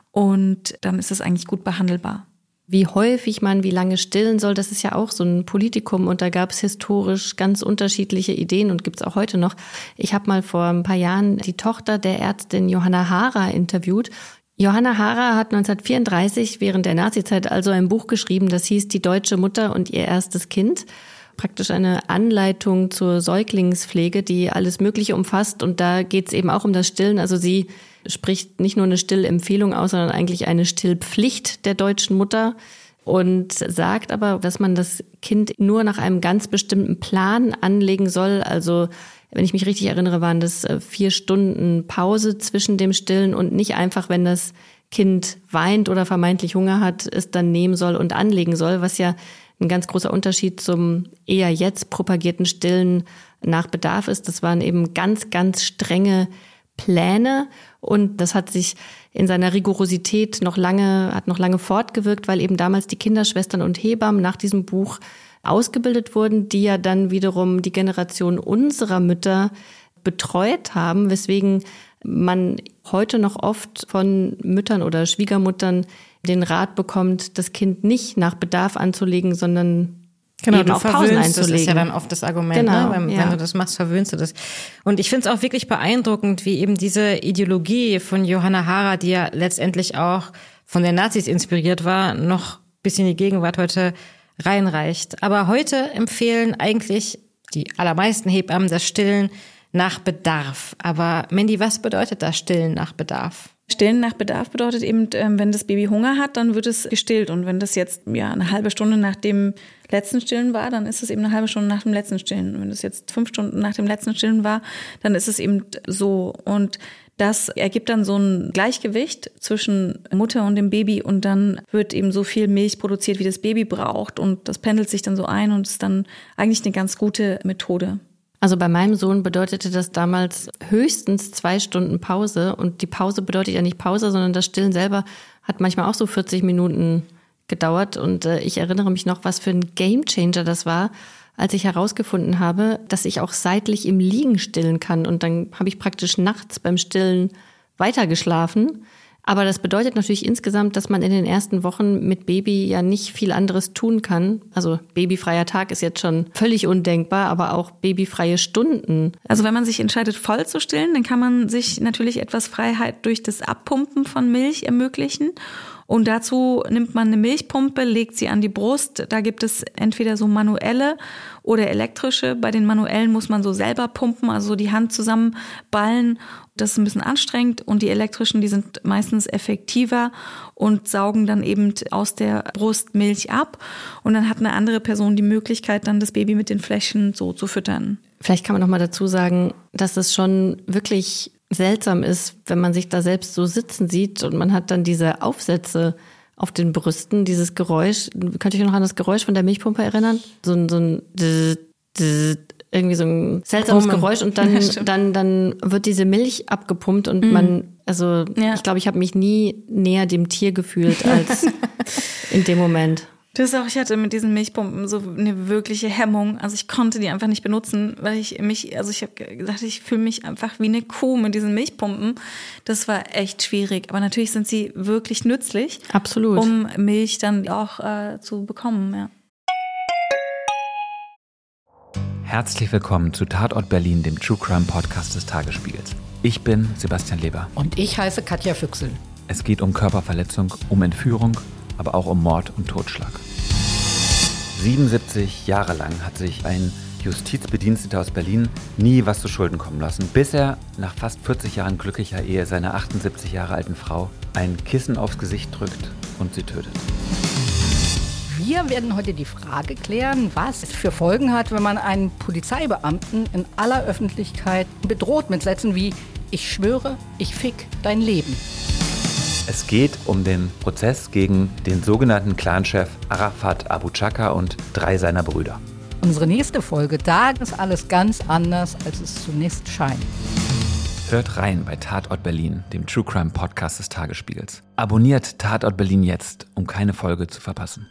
und dann ist es eigentlich gut behandelbar. Wie häufig man wie lange stillen soll, das ist ja auch so ein Politikum und da gab es historisch ganz unterschiedliche Ideen und gibt es auch heute noch. Ich habe mal vor ein paar Jahren die Tochter der Ärztin Johanna Hara interviewt. Johanna Hara hat 1934 während der Nazizeit also ein Buch geschrieben, das hieß Die deutsche Mutter und ihr erstes Kind. Praktisch eine Anleitung zur Säuglingspflege, die alles Mögliche umfasst, und da geht es eben auch um das Stillen. Also sie spricht nicht nur eine Stillempfehlung aus, sondern eigentlich eine Stillpflicht der deutschen Mutter und sagt aber, dass man das Kind nur nach einem ganz bestimmten Plan anlegen soll. Also wenn ich mich richtig erinnere, waren das 4 Stunden Pause zwischen dem Stillen und nicht einfach, wenn das Kind weint oder vermeintlich Hunger hat, es dann nehmen soll und anlegen soll, was ja ein ganz großer Unterschied zum eher jetzt propagierten Stillen nach Bedarf ist. Das waren eben ganz, ganz strenge Pläne und das hat sich in seiner Rigorosität noch lange fortgewirkt, weil eben damals die Kinderschwestern und Hebammen nach diesem Buch ausgebildet wurden, die ja dann wiederum die Generation unserer Mütter betreut haben, weswegen man heute noch oft von Müttern oder Schwiegermuttern den Rat bekommt, das Kind nicht nach Bedarf anzulegen, sondern Genau, eben du auch Pausen verwöhnst, das ist ja einzulegen. dann oft das Argument, Genau, ne? Wenn du das machst, verwöhnst du das. Und ich finde es auch wirklich beeindruckend, wie eben diese Ideologie von Johanna Hara, die ja letztendlich auch von den Nazis inspiriert war, noch bis in die Gegenwart heute reinreicht. Aber heute empfehlen eigentlich die allermeisten Hebammen das Stillen nach Bedarf. Aber Mandy, was bedeutet das Stillen nach Bedarf? Stillen nach Bedarf bedeutet eben, wenn das Baby Hunger hat, dann wird es gestillt. Und wenn das jetzt eine halbe Stunde nach dem letzten Stillen war, dann ist es eben eine halbe Stunde nach dem letzten Stillen. Und wenn das jetzt 5 Stunden nach dem letzten Stillen war, dann ist es eben so. Und das ergibt dann so ein Gleichgewicht zwischen Mutter und dem Baby und dann wird eben so viel Milch produziert, wie das Baby braucht. Und das pendelt sich dann so ein und ist dann eigentlich eine ganz gute Methode. Also bei meinem Sohn bedeutete das damals höchstens 2 Stunden Pause. Und die Pause bedeutet ja nicht Pause, sondern das Stillen selber hat manchmal auch so 40 Minuten gedauert. Und ich erinnere mich noch, was für ein Gamechanger das war, als ich herausgefunden habe, dass ich auch seitlich im Liegen stillen kann. Und dann habe ich praktisch nachts beim Stillen weitergeschlafen. Aber das bedeutet natürlich insgesamt, dass man in den ersten Wochen mit Baby ja nicht viel anderes tun kann. Also babyfreier Tag ist jetzt schon völlig undenkbar, aber auch babyfreie Stunden. Also wenn man sich entscheidet, voll zu stillen, dann kann man sich natürlich etwas Freiheit durch das Abpumpen von Milch ermöglichen. Und dazu nimmt man eine Milchpumpe, legt sie an die Brust. Da gibt es entweder so manuelle oder elektrische. Bei den manuellen muss man so selber pumpen, also die Hand zusammenballen. Das ist ein bisschen anstrengend. Und die elektrischen, die sind meistens effektiver und saugen dann eben aus der Brust Milch ab. Und dann hat eine andere Person die Möglichkeit, dann das Baby mit den Fläschchen so zu füttern. Vielleicht kann man noch mal dazu sagen, dass es schon wirklich seltsam ist, wenn man sich da selbst so sitzen sieht und man hat dann diese Aufsätze auf den Brüsten, dieses Geräusch. Könnt ihr euch noch an das Geräusch von der Milchpumpe erinnern? So ein irgendwie so ein seltsames Geräusch und dann wird diese Milch abgepumpt und ich glaube, ich habe mich nie näher dem Tier gefühlt als in dem Moment. Ich hatte mit diesen Milchpumpen so eine wirkliche Hemmung. Also ich konnte die einfach nicht benutzen, weil ich habe gesagt, ich fühle mich einfach wie eine Kuh mit diesen Milchpumpen. Das war echt schwierig. Aber natürlich sind sie wirklich nützlich. Absolut. Um Milch dann auch zu bekommen, ja. Herzlich willkommen zu Tatort Berlin, dem True Crime Podcast des Tagesspiegels. Ich bin Sebastian Leber. Und ich heiße Katja Füchsel. Es geht um Körperverletzung, um Entführung, aber auch um Mord und Totschlag. 77 Jahre lang hat sich ein Justizbediensteter aus Berlin nie was zu Schulden kommen lassen, bis er nach fast 40 Jahren glücklicher Ehe seiner 78 Jahre alten Frau ein Kissen aufs Gesicht drückt und sie tötet. Wir werden heute die Frage klären, was es für Folgen hat, wenn man einen Polizeibeamten in aller Öffentlichkeit bedroht mit Sätzen wie „Ich schwöre, ich fick dein Leben“. Es geht um den Prozess gegen den sogenannten Clanchef Arafat Abu Chaka und 3 seiner Brüder. Unsere nächste Folge, da ist alles ganz anders, als es zunächst scheint. Hört rein bei Tatort Berlin, dem True Crime Podcast des Tagesspiegels. Abonniert Tatort Berlin jetzt, um keine Folge zu verpassen.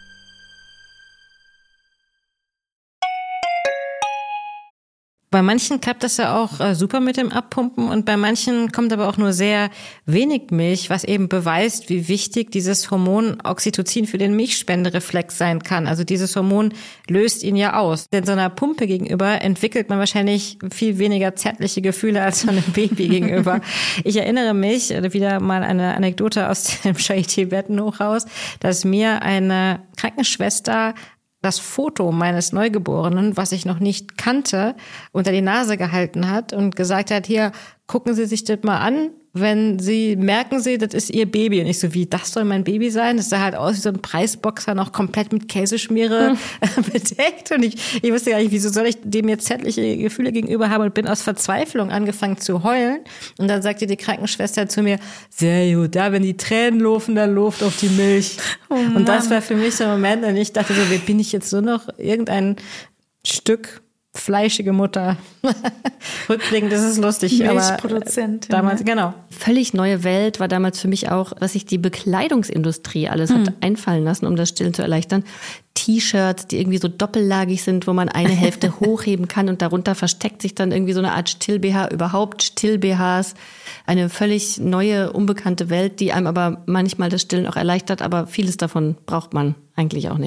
Bei manchen klappt das ja auch super mit dem Abpumpen und bei manchen kommt aber auch nur sehr wenig Milch, was eben beweist, wie wichtig dieses Hormon Oxytocin für den Milchspendereflex sein kann. Also dieses Hormon löst ihn ja aus. Denn so einer Pumpe gegenüber entwickelt man wahrscheinlich viel weniger zärtliche Gefühle als so einem Baby gegenüber. Ich erinnere mich, wieder mal eine Anekdote aus dem Charité-Bettenhochhaus, dass mir eine Krankenschwester das Foto meines Neugeborenen, was ich noch nicht kannte, unter die Nase gehalten hat und gesagt hat, hier, gucken Sie sich das mal an, wenn Sie merken, das ist Ihr Baby. Und ich so, wie, das soll mein Baby sein? Das sah halt aus wie so ein Preisboxer, noch komplett mit Käseschmiere bedeckt. Und ich wusste gar nicht, wieso soll ich dem jetzt zärtliche Gefühle gegenüber haben und bin aus Verzweiflung angefangen zu heulen. Und dann sagte die Krankenschwester zu mir, sehr gut, da wenn die Tränen laufen, dann läuft auf die Milch. Und das war für mich so ein Moment, und ich dachte so, bin ich jetzt nur noch irgendein Stück fleischige Mutter. Rückblickend, das ist lustig. Milchproduzentin. Aber damals, genau. Völlig neue Welt war damals für mich auch, was sich die Bekleidungsindustrie alles hat einfallen lassen, um das Stillen zu erleichtern. T-Shirts, die irgendwie so doppellagig sind, wo man eine Hälfte hochheben kann und darunter versteckt sich dann irgendwie so eine Art Still-BH, überhaupt Still-BHs. Eine völlig neue, unbekannte Welt, die einem aber manchmal das Stillen auch erleichtert, aber vieles davon braucht man eigentlich auch nicht.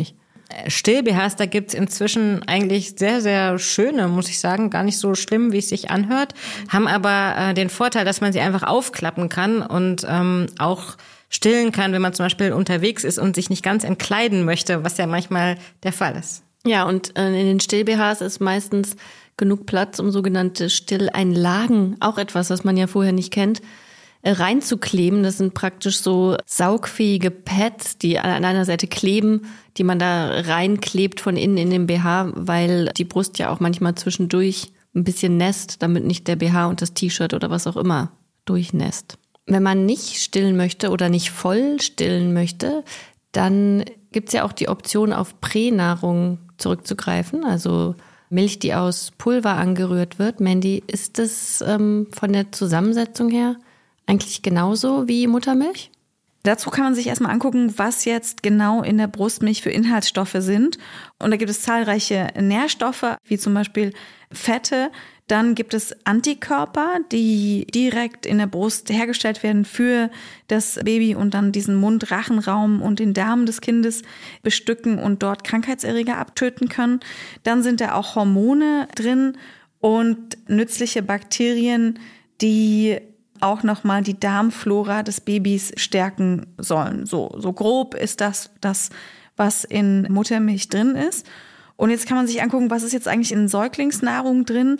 Still-BHs, da gibt's inzwischen eigentlich sehr, sehr schöne, muss ich sagen, gar nicht so schlimm, wie es sich anhört, haben aber den Vorteil, dass man sie einfach aufklappen kann und auch stillen kann, wenn man zum Beispiel unterwegs ist und sich nicht ganz entkleiden möchte, was ja manchmal der Fall ist. Ja, und in den Still-BHs ist meistens genug Platz, um sogenannte Stilleinlagen, auch etwas, was man ja vorher nicht kennt, reinzukleben. Das sind praktisch so saugfähige Pads, die an einer Seite kleben, die man da reinklebt von innen in den BH, weil die Brust ja auch manchmal zwischendurch ein bisschen nässt, damit nicht der BH und das T-Shirt oder was auch immer durchnässt. Wenn man nicht stillen möchte oder nicht voll stillen möchte, dann gibt's ja auch die Option, auf Pränahrung zurückzugreifen, also Milch, die aus Pulver angerührt wird. Mandy, ist das von der Zusammensetzung her eigentlich genauso wie Muttermilch? Dazu kann man sich erstmal angucken, was jetzt genau in der Brustmilch für Inhaltsstoffe sind. Und da gibt es zahlreiche Nährstoffe, wie zum Beispiel Fette. Dann gibt es Antikörper, die direkt in der Brust hergestellt werden für das Baby und dann diesen Mund-Rachenraum und den Darm des Kindes bestücken und dort Krankheitserreger abtöten können. Dann sind da auch Hormone drin und nützliche Bakterien, die auch nochmal die Darmflora des Babys stärken sollen. So grob ist das, was in Muttermilch drin ist. Und jetzt kann man sich angucken, was ist jetzt eigentlich in Säuglingsnahrung drin.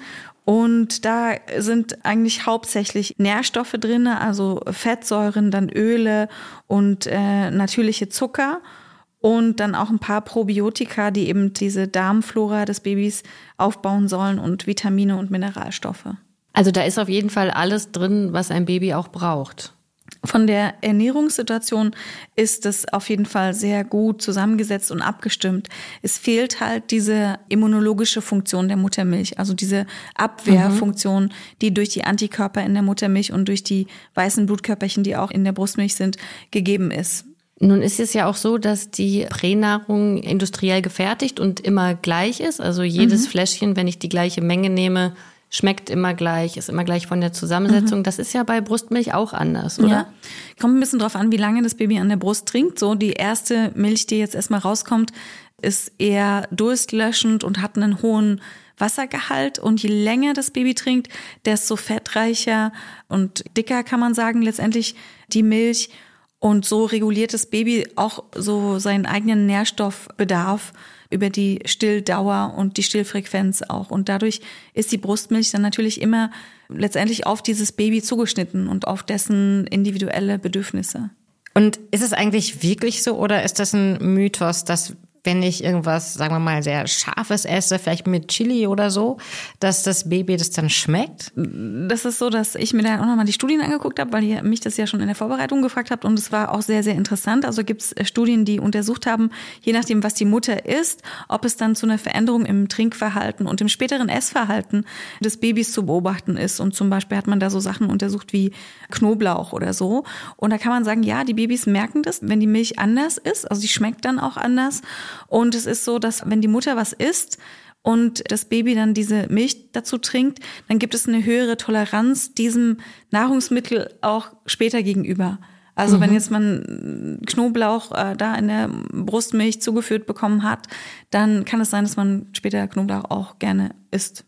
Und da sind eigentlich hauptsächlich Nährstoffe drin, also Fettsäuren, dann Öle und natürliche Zucker. Und dann auch ein paar Probiotika, die eben diese Darmflora des Babys aufbauen sollen und Vitamine und Mineralstoffe. Also da ist auf jeden Fall alles drin, was ein Baby auch braucht. Von der Ernährungssituation ist es auf jeden Fall sehr gut zusammengesetzt und abgestimmt. Es fehlt halt diese immunologische Funktion der Muttermilch, also diese Abwehrfunktion, die durch die Antikörper in der Muttermilch und durch die weißen Blutkörperchen, die auch in der Brustmilch sind, gegeben ist. Nun ist es ja auch so, dass die Pränahrung industriell gefertigt und immer gleich ist. Also jedes Fläschchen, wenn ich die gleiche Menge nehme, schmeckt immer gleich, ist immer gleich von der Zusammensetzung. Das ist ja bei Brustmilch auch anders, oder? Ja. Kommt ein bisschen drauf an, wie lange das Baby an der Brust trinkt. So, die erste Milch, die jetzt erstmal rauskommt, ist eher durstlöschend und hat einen hohen Wassergehalt. Und je länger das Baby trinkt, desto fettreicher und dicker, kann man sagen, letztendlich die Milch. Und so reguliert das Baby auch so seinen eigenen Nährstoffbedarf über die Stilldauer und die Stillfrequenz auch. Und dadurch ist die Brustmilch dann natürlich immer letztendlich auf dieses Baby zugeschnitten und auf dessen individuelle Bedürfnisse. Und ist es eigentlich wirklich so oder ist das ein Mythos, dass wenn ich irgendwas, sagen wir mal, sehr Scharfes esse, vielleicht mit Chili oder so, dass das Baby das dann schmeckt? Das ist so, dass ich mir dann auch nochmal die Studien angeguckt habe, weil ihr mich das ja schon in der Vorbereitung gefragt habt und es war auch sehr, sehr interessant. Also gibt es Studien, die untersucht haben, je nachdem, was die Mutter isst, ob es dann zu einer Veränderung im Trinkverhalten und im späteren Essverhalten des Babys zu beobachten ist. Und zum Beispiel hat man da so Sachen untersucht wie Knoblauch oder so. Und da kann man sagen, ja, die Babys merken das, wenn die Milch anders ist, also die schmeckt dann auch anders. Und es ist so, dass wenn die Mutter was isst und das Baby dann diese Milch dazu trinkt, dann gibt es eine höhere Toleranz diesem Nahrungsmittel auch später gegenüber. Also wenn jetzt man Knoblauch da in der Brustmilch zugeführt bekommen hat, dann kann es sein, dass man später Knoblauch auch gerne isst.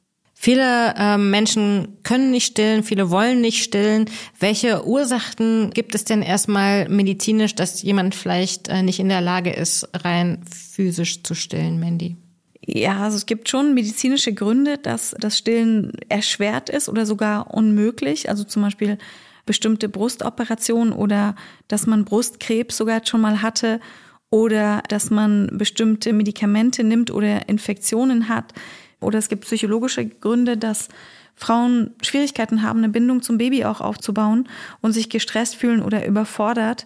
Viele Menschen können nicht stillen, viele wollen nicht stillen. Welche Ursachen gibt es denn erstmal medizinisch, dass jemand vielleicht nicht in der Lage ist, rein physisch zu stillen, Mandy? Ja, also es gibt schon medizinische Gründe, dass das Stillen erschwert ist oder sogar unmöglich. Also zum Beispiel bestimmte Brustoperationen oder dass man Brustkrebs sogar schon mal hatte oder dass man bestimmte Medikamente nimmt oder Infektionen hat. Oder es gibt psychologische Gründe, dass Frauen Schwierigkeiten haben, eine Bindung zum Baby auch aufzubauen und sich gestresst fühlen oder überfordert.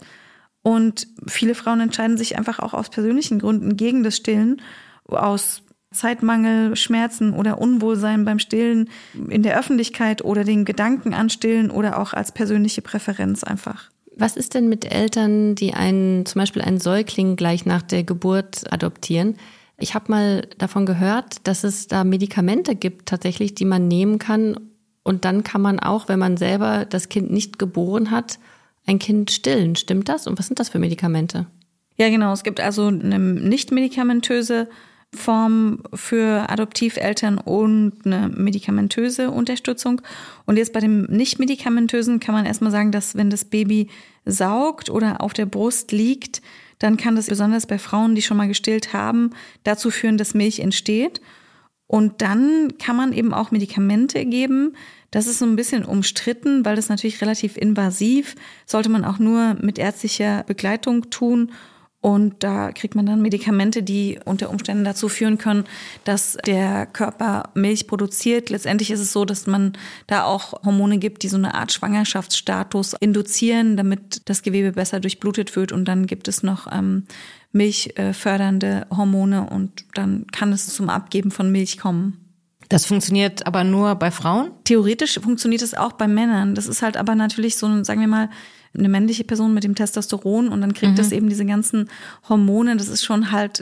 Und viele Frauen entscheiden sich einfach auch aus persönlichen Gründen gegen das Stillen, aus Zeitmangel, Schmerzen oder Unwohlsein beim Stillen in der Öffentlichkeit oder den Gedanken an Stillen oder auch als persönliche Präferenz einfach. Was ist denn mit Eltern, die zum Beispiel einen Säugling gleich nach der Geburt adoptieren? Ich habe mal davon gehört, dass es da Medikamente gibt tatsächlich, die man nehmen kann. Und dann kann man auch, wenn man selber das Kind nicht geboren hat, ein Kind stillen. Stimmt das? Und was sind das für Medikamente? Ja, genau. Es gibt also eine nicht medikamentöse Form für Adoptiveltern und eine medikamentöse Unterstützung. Und jetzt bei dem nicht medikamentösen kann man erstmal sagen, dass wenn das Baby saugt oder auf der Brust liegt, dann kann das besonders bei Frauen, die schon mal gestillt haben, dazu führen, dass Milch entsteht. Und dann kann man eben auch Medikamente geben. Das ist so ein bisschen umstritten, weil das natürlich relativ invasiv, sollte man auch nur mit ärztlicher Begleitung tun. Und da kriegt man dann Medikamente, die unter Umständen dazu führen können, dass der Körper Milch produziert. Letztendlich ist es so, dass man da auch Hormone gibt, die so eine Art Schwangerschaftsstatus induzieren, damit das Gewebe besser durchblutet wird. Und dann gibt es noch milchfördernde Hormone und dann kann es zum Abgeben von Milch kommen. Das funktioniert aber nur bei Frauen? Theoretisch funktioniert es auch bei Männern. Das ist halt aber natürlich so, sagen wir mal, eine männliche Person mit dem Testosteron und dann kriegt das eben diese ganzen Hormone. Das ist schon halt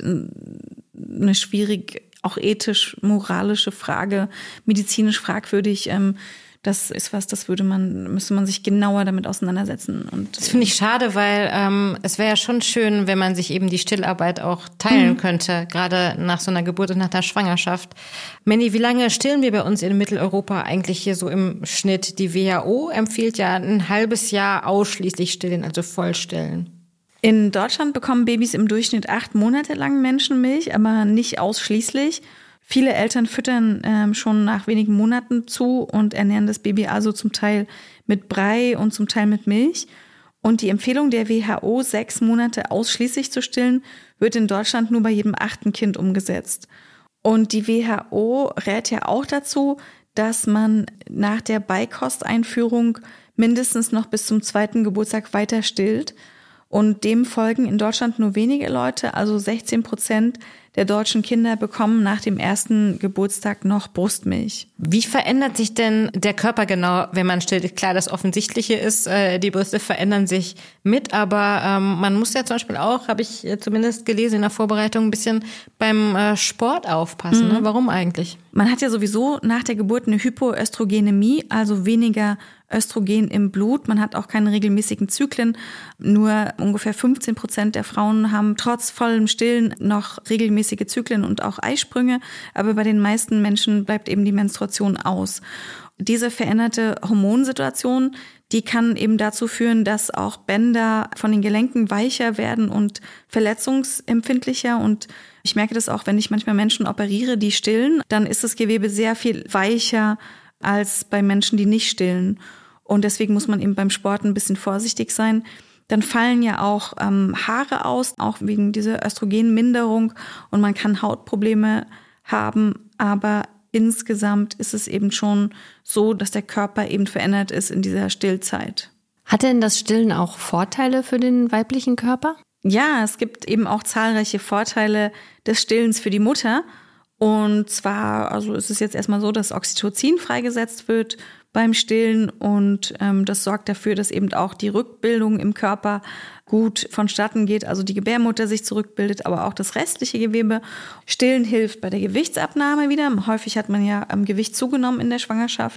eine schwierig, auch ethisch, moralische Frage, medizinisch fragwürdig. Das ist was, müsste man sich genauer damit auseinandersetzen. Und das finde ich schade, weil es wäre ja schon schön, wenn man sich eben die Stillarbeit auch teilen könnte, gerade nach so einer Geburt und nach der Schwangerschaft. Mandy, wie lange stillen wir bei uns in Mitteleuropa eigentlich hier so im Schnitt? Die WHO empfiehlt ja ein halbes Jahr ausschließlich stillen, also Vollstillen. In Deutschland bekommen Babys im Durchschnitt 8 Monate lang Menschenmilch, aber nicht ausschließlich. Viele Eltern füttern schon nach wenigen Monaten zu und ernähren das Baby also zum Teil mit Brei und zum Teil mit Milch. Und die Empfehlung der WHO, 6 Monate ausschließlich zu stillen, wird in Deutschland nur bei jedem 8. Kind umgesetzt. Und die WHO rät ja auch dazu, dass man nach der Beikosteinführung mindestens noch bis zum 2. Geburtstag weiter stillt. Und dem folgen in Deutschland nur wenige Leute, also 16% der deutschen Kinder bekommen nach dem 1. Geburtstag noch Brustmilch. Wie verändert sich denn der Körper genau, wenn man stillt? Klar, das Offensichtliche ist, die Brüste verändern sich mit, aber man muss ja zum Beispiel auch, habe ich zumindest gelesen in der Vorbereitung, ein bisschen beim Sport aufpassen. Ne? Warum eigentlich? Man hat ja sowieso nach der Geburt eine Hypoöstrogenämie, also weniger Östrogen im Blut. Man hat auch keine regelmäßigen Zyklen. Nur ungefähr 15% der Frauen haben trotz vollem Stillen noch regelmäßige Zyklen und auch Eisprünge. Aber bei den meisten Menschen bleibt eben die Menstruation aus. Diese veränderte Hormonsituation, die kann eben dazu führen, dass auch Bänder von den Gelenken weicher werden und verletzungsempfindlicher. Und ich merke das auch, wenn ich manchmal Menschen operiere, die stillen, dann ist das Gewebe sehr viel weicher als bei Menschen, die nicht stillen. Und deswegen muss man eben beim Sport ein bisschen vorsichtig sein. Dann fallen ja auch Haare aus, auch wegen dieser Östrogenminderung. Und man kann Hautprobleme haben. Aber insgesamt ist es eben schon so, dass der Körper eben verändert ist in dieser Stillzeit. Hat denn das Stillen auch Vorteile für den weiblichen Körper? Ja, es gibt eben auch zahlreiche Vorteile des Stillens für die Mutter. Und zwar, also ist es jetzt erstmal so, dass Oxytocin freigesetzt wird beim Stillen und das sorgt dafür, dass eben auch die Rückbildung im Körper gut vonstatten geht, also die Gebärmutter sich zurückbildet, aber auch das restliche Gewebe. Stillen hilft bei der Gewichtsabnahme wieder. Häufig hat man ja Gewicht zugenommen in der Schwangerschaft.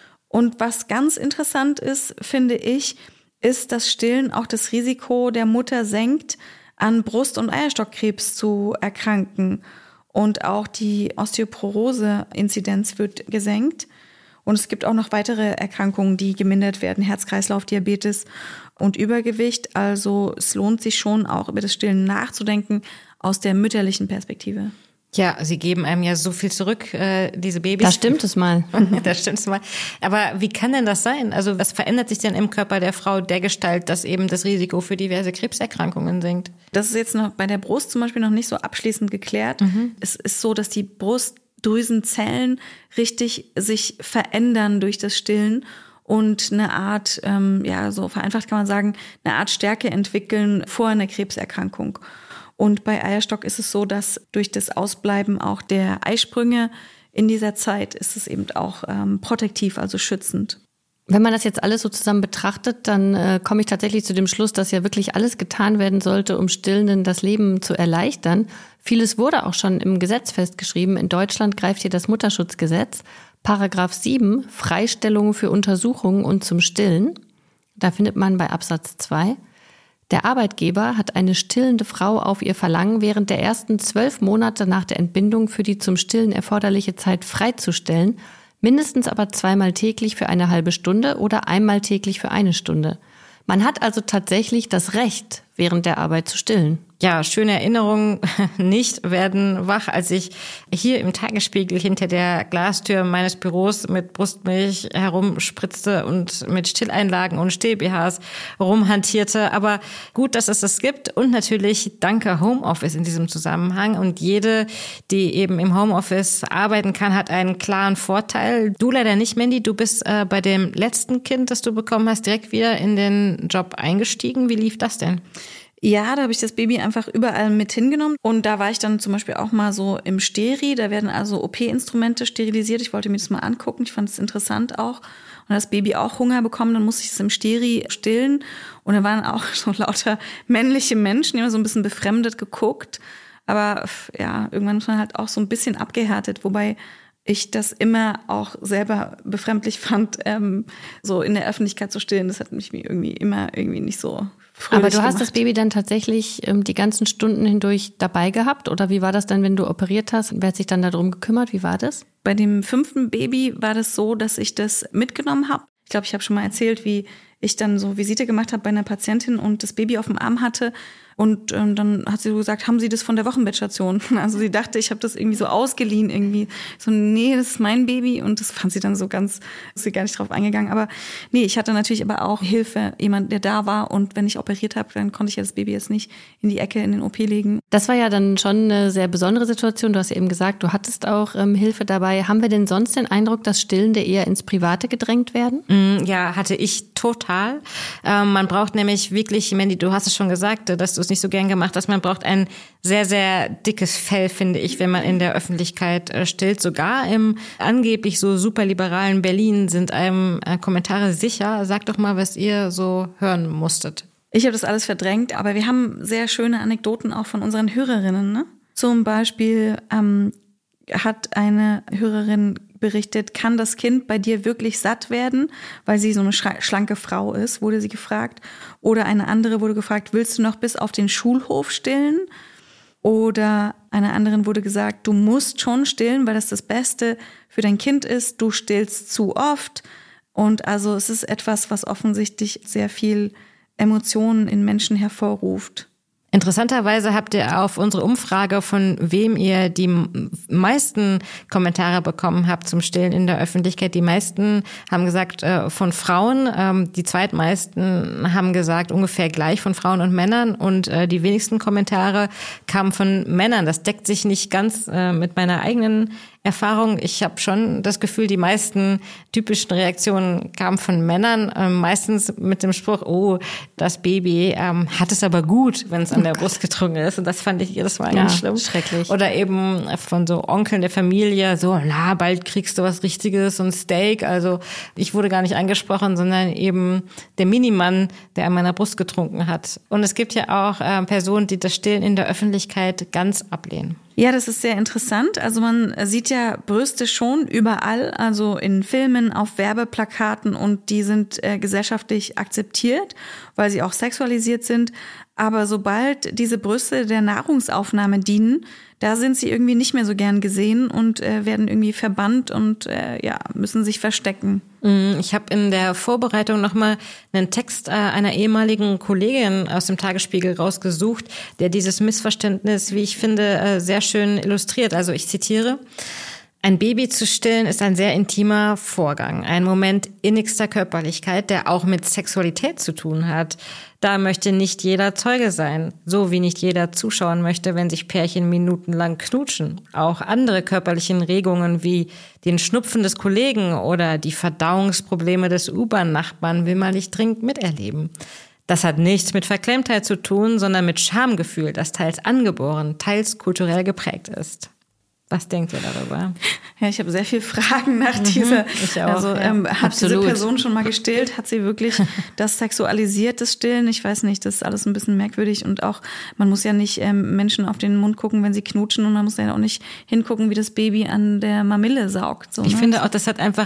Und was ganz interessant ist, finde ich, ist, dass Stillen auch das Risiko der Mutter senkt, an Brust- und Eierstockkrebs zu erkranken. Und auch die Osteoporose-Inzidenz wird gesenkt. Und es gibt auch noch weitere Erkrankungen, die gemindert werden, Herz-Kreislauf-Diabetes und Übergewicht. Also es lohnt sich schon auch über das Stillen nachzudenken aus der mütterlichen Perspektive. Ja, sie geben einem ja so viel zurück, diese Babys. Da stimmt es mal. Das stimmt es mal. Aber wie kann denn das sein? Also was verändert sich denn im Körper der Frau dergestalt, dass eben das Risiko für diverse Krebserkrankungen sinkt? Das ist jetzt noch bei der Brust zum Beispiel noch nicht so abschließend geklärt. Es ist so, dass die Brustdrüsenzellen richtig sich verändern durch das Stillen und eine Art, so vereinfacht kann man sagen, eine Art Stärke entwickeln vor einer Krebserkrankung. Und bei Eierstock ist es so, dass durch das Ausbleiben auch der Eisprünge in dieser Zeit ist es eben auch protektiv, also schützend. Wenn man das jetzt alles so zusammen betrachtet, dann komme ich tatsächlich zu dem Schluss, dass ja wirklich alles getan werden sollte, um Stillenden das Leben zu erleichtern. Vieles wurde auch schon im Gesetz festgeschrieben. In Deutschland greift hier das Mutterschutzgesetz. Paragraph 7, Freistellung für Untersuchungen und zum Stillen. Da findet man bei Absatz 2. Der Arbeitgeber hat eine stillende Frau auf ihr Verlangen während der ersten 12 Monate nach der Entbindung für die zum Stillen erforderliche Zeit freizustellen, mindestens aber 2-mal täglich für eine halbe Stunde oder einmal täglich für 1 Stunde. Man hat also tatsächlich das Recht, während der Arbeit zu stillen. Ja, schöne Erinnerungen nicht werden wach, als ich hier im Tagesspiegel hinter der Glastür meines Büros mit Brustmilch herumspritzte und mit Stilleinlagen und Still-BHs rumhantierte. Aber gut, dass es das gibt und natürlich danke Homeoffice in diesem Zusammenhang. Und jede, die eben im Homeoffice arbeiten kann, hat einen klaren Vorteil. Du leider nicht, Mandy. Du bist bei dem letzten Kind, das du bekommen hast, direkt wieder in den Job eingestiegen. Wie lief das denn? Ja, da habe ich das Baby einfach überall mit hingenommen. Und da war ich dann zum Beispiel auch mal so im Steri. Da werden also OP-Instrumente sterilisiert. Ich wollte mir das mal angucken. Ich fand es interessant auch. Und das Baby auch Hunger bekommen. Dann musste ich es im Steri stillen. Und da waren auch so lauter männliche Menschen, die haben so ein bisschen befremdet geguckt. Aber ja, irgendwann ist man halt auch so ein bisschen abgehärtet. Wobei ich das immer auch selber befremdlich fand, so in der Öffentlichkeit zu stillen. Das hat mich irgendwie nicht so fröhlich Aber du hast gemacht. das Baby dann tatsächlich die ganzen Stunden hindurch dabei gehabt? Oder wie war das dann, wenn du operiert hast? Wer hat sich dann darum gekümmert? Wie war das? Bei dem 5. Baby war das so, dass ich das mitgenommen habe. Ich glaube, ich habe schon mal erzählt, wie ich dann so Visite gemacht habe bei einer Patientin und das Baby auf dem Arm hatte. Und dann hat sie so gesagt, haben Sie das von der Wochenbettstation? Also sie dachte, ich habe das irgendwie so ausgeliehen irgendwie. So, nee, das ist mein Baby. Und das fand sie dann so ganz, ist sie gar nicht drauf eingegangen. Aber nee, ich hatte natürlich aber auch Hilfe, jemand, der da war. Und wenn ich operiert habe, dann konnte ich ja das Baby jetzt nicht in die Ecke in den OP legen. Das war ja dann schon eine sehr besondere Situation. Du hast ja eben gesagt, du hattest auch Hilfe dabei. Haben wir denn sonst den Eindruck, dass Stillende eher ins Private gedrängt werden? Ja, hatte ich total. Man braucht nämlich wirklich, Mandy, du hast es schon gesagt, dass du es nicht so gern gemacht hast. Man braucht ein sehr, sehr dickes Fell, finde ich, wenn man in der Öffentlichkeit stillt. Sogar im angeblich so superliberalen Berlin sind einem Kommentare sicher. Sag doch mal, was ihr so hören musstet. Ich habe das alles verdrängt, aber wir haben sehr schöne Anekdoten auch von unseren Hörerinnen. Ne? Zum Beispiel hat eine Hörerin berichtet, kann das Kind bei dir wirklich satt werden, weil sie so eine schlanke Frau ist, wurde sie gefragt. Oder eine andere wurde gefragt, willst du noch bis auf den Schulhof stillen? Oder einer anderen wurde gesagt, du musst schon stillen, weil das Beste für dein Kind ist. Du stillst zu oft. Und also es ist etwas, was offensichtlich sehr viel Emotionen in Menschen hervorruft. Interessanterweise habt ihr auf unsere Umfrage, von wem ihr die meisten Kommentare bekommen habt zum Stillen in der Öffentlichkeit. Die meisten haben gesagt von Frauen, die zweitmeisten haben gesagt ungefähr gleich von Frauen und Männern und die wenigsten Kommentare kamen von Männern. Das deckt sich nicht ganz mit meiner eigenen Erfahrung. Ich habe schon das Gefühl, die meisten typischen Reaktionen kamen von Männern, meistens mit dem Spruch, oh, das Baby hat es aber gut, wenn es an der Brust getrunken ist. Und das fand ich jedes Mal ganz schlimm. Schrecklich. Oder eben von so Onkeln der Familie, so, na, bald kriegst du was Richtiges, so ein Steak. Also ich wurde gar nicht angesprochen, sondern eben der Minimann, der an meiner Brust getrunken hat. Und es gibt ja auch Personen, die das Stillen in der Öffentlichkeit ganz ablehnen. Ja, das ist sehr interessant. Also man sieht ja Brüste schon überall, also in Filmen, auf Werbeplakaten und die sind gesellschaftlich akzeptiert, weil sie auch sexualisiert sind. Aber sobald diese Brüste der Nahrungsaufnahme dienen, da sind sie irgendwie nicht mehr so gern gesehen und werden irgendwie verbannt und müssen sich verstecken. Ich habe in der Vorbereitung nochmal einen Text einer ehemaligen Kollegin aus dem Tagesspiegel rausgesucht, der dieses Missverständnis, wie ich finde, sehr schön illustriert. Also ich zitiere: Ein Baby zu stillen ist ein sehr intimer Vorgang, ein Moment innigster Körperlichkeit, der auch mit Sexualität zu tun hat. Da möchte nicht jeder Zeuge sein, so wie nicht jeder zuschauen möchte, wenn sich Pärchen minutenlang knutschen. Auch andere körperlichen Regungen wie den Schnupfen des Kollegen oder die Verdauungsprobleme des U-Bahn-Nachbarn will man nicht dringend miterleben. Das hat nichts mit Verklemmtheit zu tun, sondern mit Schamgefühl, das teils angeboren, teils kulturell geprägt ist. Was denkt ihr darüber? Ja, ich habe sehr viele Fragen nach dieser. Ich auch, also hat absolut. diese Person schon mal gestillt? Hat sie wirklich das sexualisierte Stillen? Ich weiß nicht, das ist alles ein bisschen merkwürdig und auch man muss ja nicht Menschen auf den Mund gucken, wenn sie knutschen und man muss ja auch nicht hingucken, wie das Baby an der Mamille saugt. So, Ich ne? finde auch, das hat einfach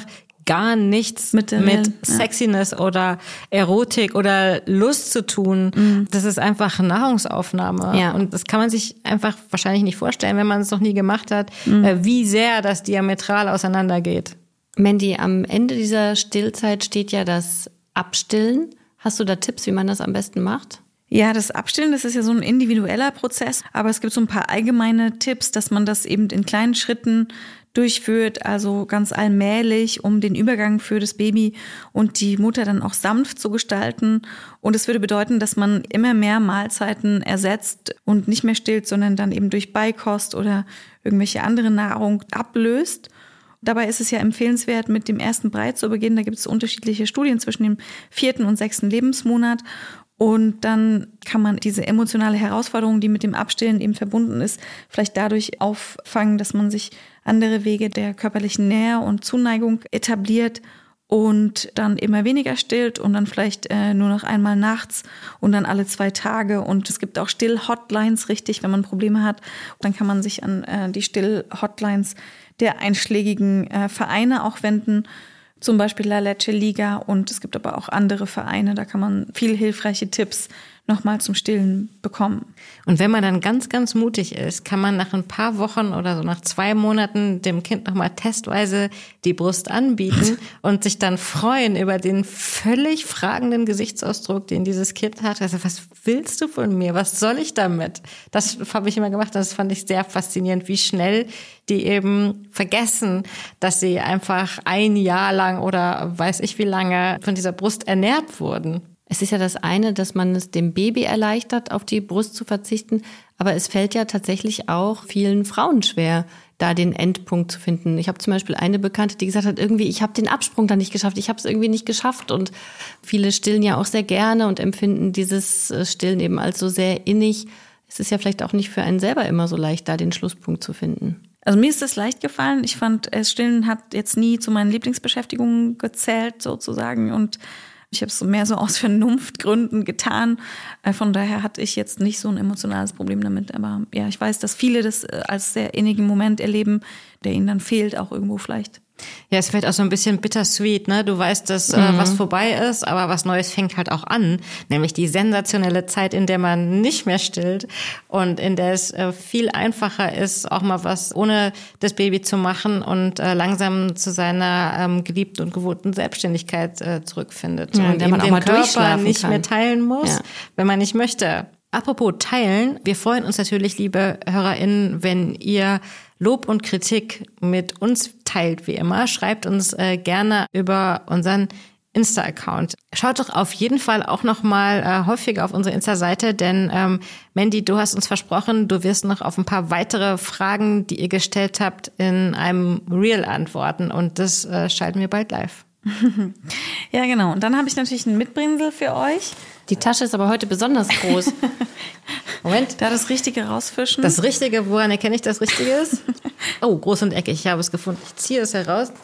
gar nichts mit Sexiness oder Erotik oder Lust zu tun. Das ist einfach Nahrungsaufnahme. Ja. Und das kann man sich einfach wahrscheinlich nicht vorstellen, wenn man es noch nie gemacht hat, wie sehr das diametral auseinandergeht. Mandy, am Ende dieser Stillzeit steht ja das Abstillen. Hast du da Tipps, wie man das am besten macht? Ja, das Abstillen, das ist ja so ein individueller Prozess, aber es gibt so ein paar allgemeine Tipps, dass man das eben in kleinen Schritten durchführt, also ganz allmählich, um den Übergang für das Baby und die Mutter dann auch sanft zu gestalten. Und es würde bedeuten, dass man immer mehr Mahlzeiten ersetzt und nicht mehr stillt, sondern dann eben durch Beikost oder irgendwelche andere Nahrung ablöst. Dabei ist es ja empfehlenswert, mit dem ersten Brei zu beginnen. Da gibt es unterschiedliche Studien zwischen dem 4. und 6. Lebensmonat. Und dann kann man diese emotionale Herausforderung, die mit dem Abstillen eben verbunden ist, vielleicht dadurch auffangen, dass man sich andere Wege der körperlichen Nähe und Zuneigung etabliert und dann immer weniger stillt und dann vielleicht nur noch einmal nachts und dann alle 2 Tage. Und es gibt auch Still-Hotlines, richtig, wenn man Probleme hat. Dann kann man sich an die Still-Hotlines der einschlägigen Vereine auch wenden. Zum Beispiel La Leche Liga, und es gibt aber auch andere Vereine, da kann man viel hilfreiche Tipps nochmal zum Stillen bekommen. Und wenn man dann ganz, ganz mutig ist, kann man nach ein paar Wochen oder so nach 2 Monaten dem Kind nochmal testweise die Brust anbieten und sich dann freuen über den völlig fragenden Gesichtsausdruck, den dieses Kind hat. Also, was willst du von mir? Was soll ich damit? Das habe ich immer gemacht. Das fand ich sehr faszinierend, wie schnell die eben vergessen, dass sie einfach 1 Jahr lang oder weiß ich wie lange von dieser Brust ernährt wurden. Es ist ja das eine, dass man es dem Baby erleichtert, auf die Brust zu verzichten. Aber es fällt ja tatsächlich auch vielen Frauen schwer, da den Endpunkt zu finden. Ich habe zum Beispiel eine Bekannte, die gesagt hat, irgendwie, ich habe den Absprung da nicht geschafft, ich habe es irgendwie nicht geschafft. Und viele stillen ja auch sehr gerne und empfinden dieses Stillen eben als so sehr innig. Es ist ja vielleicht auch nicht für einen selber immer so leicht, da den Schlusspunkt zu finden. Also mir ist das leicht gefallen. Ich fand, Stillen hat jetzt nie zu meinen Lieblingsbeschäftigungen gezählt sozusagen, und ich habe es mehr so aus Vernunftgründen getan. Von daher hatte ich jetzt nicht so ein emotionales Problem damit. Aber ja, ich weiß, dass viele das als sehr innigen Moment erleben, der ihnen dann fehlt, auch irgendwo vielleicht. Ja, es wird auch so ein bisschen bittersweet, ne? Du weißt, dass was vorbei ist, aber was Neues fängt halt auch an. Nämlich die sensationelle Zeit, in der man nicht mehr stillt und in der es viel einfacher ist, auch mal was ohne das Baby zu machen und langsam zu seiner geliebten und gewohnten Selbstständigkeit zurückfindet. Ja, und der man auch den mal Körper durchschlafen nicht kann. mehr teilen muss, Ja. wenn man nicht möchte. Apropos teilen, wir freuen uns natürlich, liebe HörerInnen, wenn ihr Lob und Kritik mit uns teilt, wie immer. Schreibt uns gerne über unseren Insta-Account. Schaut doch auf jeden Fall auch noch mal häufiger auf unsere Insta-Seite, denn Mandy, du hast uns versprochen, du wirst noch auf ein paar weitere Fragen, die ihr gestellt habt, in einem Reel antworten, und das schalten wir bald live. Ja, genau. Und dann habe ich natürlich ein Mitbringsel für euch. Die Tasche ist aber heute besonders groß. Moment. Da das Richtige rausfischen. Das Richtige, woran erkenne ich das Richtige ist? Oh, groß und eckig, ich habe es gefunden. Ich ziehe es heraus.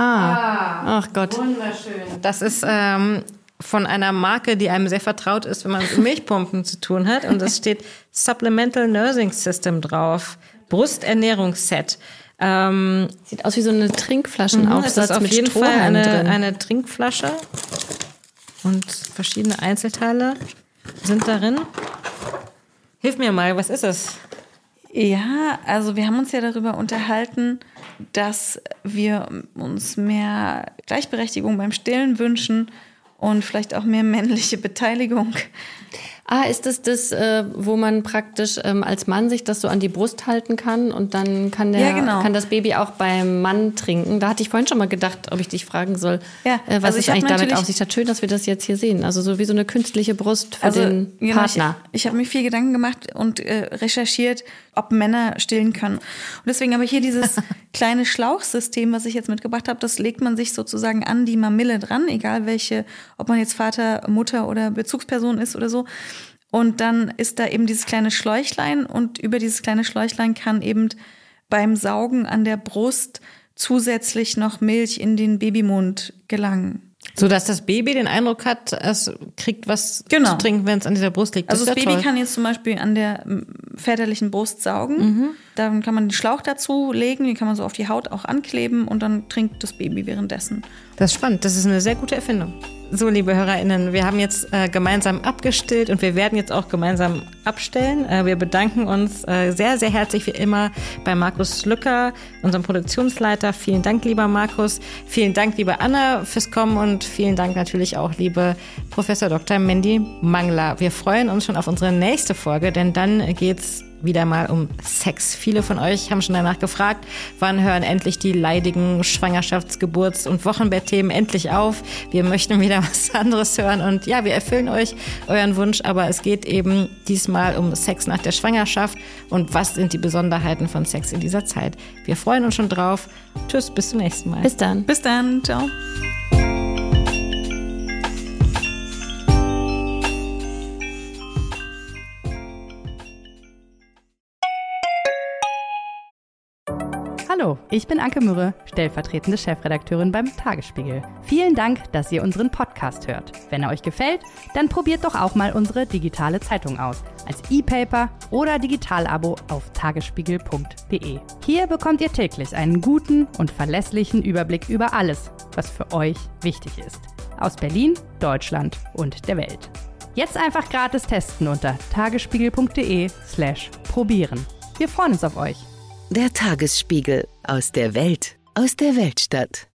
Ach Gott. Wunderschön. Das ist von einer Marke, die einem sehr vertraut ist, wenn man mit Milchpumpen zu tun hat. Und es steht Supplemental Nursing System drauf. Brusternährungsset. Sieht aus wie so eine Trinkflaschenaufsatz Das ist auf mit jeden Fall Strohhalm drin. eine Trinkflasche. Und verschiedene Einzelteile sind darin. Hilf mir mal, was ist es? Ja, also wir haben uns ja darüber unterhalten, dass wir uns mehr Gleichberechtigung beim Stillen wünschen und vielleicht auch mehr männliche Beteiligung. Ist das, wo man praktisch als Mann sich das so an die Brust halten kann und dann kann kann das Baby auch beim Mann trinken? Da hatte ich vorhin schon mal gedacht, ob ich dich fragen soll, was also es eigentlich damit auf sich hat. Schön, dass wir das jetzt hier sehen. Also so wie so eine künstliche Brust für den Partner. Ich habe mir viel Gedanken gemacht und recherchiert, ob Männer stillen können. Und deswegen habe ich hier dieses kleine Schlauchsystem, was ich jetzt mitgebracht habe, das legt man sich sozusagen an die Mamille dran, egal welche, ob man jetzt Vater, Mutter oder Bezugsperson ist oder so. Und dann ist da eben dieses kleine Schläuchlein, und über dieses kleine Schläuchlein kann eben beim Saugen an der Brust zusätzlich noch Milch in den Babymund gelangen. Sodass das Baby den Eindruck hat, es kriegt was zu trinken, wenn es an dieser Brust liegt. Also das Baby toll. kann jetzt zum Beispiel an der väterlichen Brust saugen. Dann kann man den Schlauch dazu legen, den kann man so auf die Haut auch ankleben und dann trinkt das Baby währenddessen. Das ist spannend, das ist eine sehr gute Erfindung. So, liebe HörerInnen, wir haben jetzt gemeinsam abgestillt und wir werden jetzt auch gemeinsam abstellen. Wir bedanken uns sehr, sehr herzlich wie immer bei Markus Lücker, unserem Produktionsleiter. Vielen Dank, lieber Markus. Vielen Dank, liebe Anna, fürs Kommen und vielen Dank natürlich auch, liebe Professor Dr. Mandy Mangler. Wir freuen uns schon auf unsere nächste Folge, denn dann geht's wieder mal um Sex. Viele von euch haben schon danach gefragt, wann hören endlich die leidigen Schwangerschafts-, Geburts- und Wochenbettthemen endlich auf. Wir möchten wieder was anderes hören und ja, wir erfüllen euch euren Wunsch, aber es geht eben diesmal um Sex nach der Schwangerschaft und was sind die Besonderheiten von Sex in dieser Zeit. Wir freuen uns schon drauf. Tschüss, bis zum nächsten Mal. Bis dann. Bis dann, ciao. Hallo, ich bin Anke Mürre, stellvertretende Chefredakteurin beim Tagesspiegel. Vielen Dank, dass ihr unseren Podcast hört. Wenn er euch gefällt, dann probiert doch auch mal unsere digitale Zeitung aus. Als E-Paper oder Digitalabo auf tagesspiegel.de. Hier bekommt ihr täglich einen guten und verlässlichen Überblick über alles, was für euch wichtig ist. Aus Berlin, Deutschland und der Welt. Jetzt einfach gratis testen unter tagesspiegel.de/probieren. Wir freuen uns auf euch. Der Tagesspiegel, aus der Welt, aus der Weltstadt.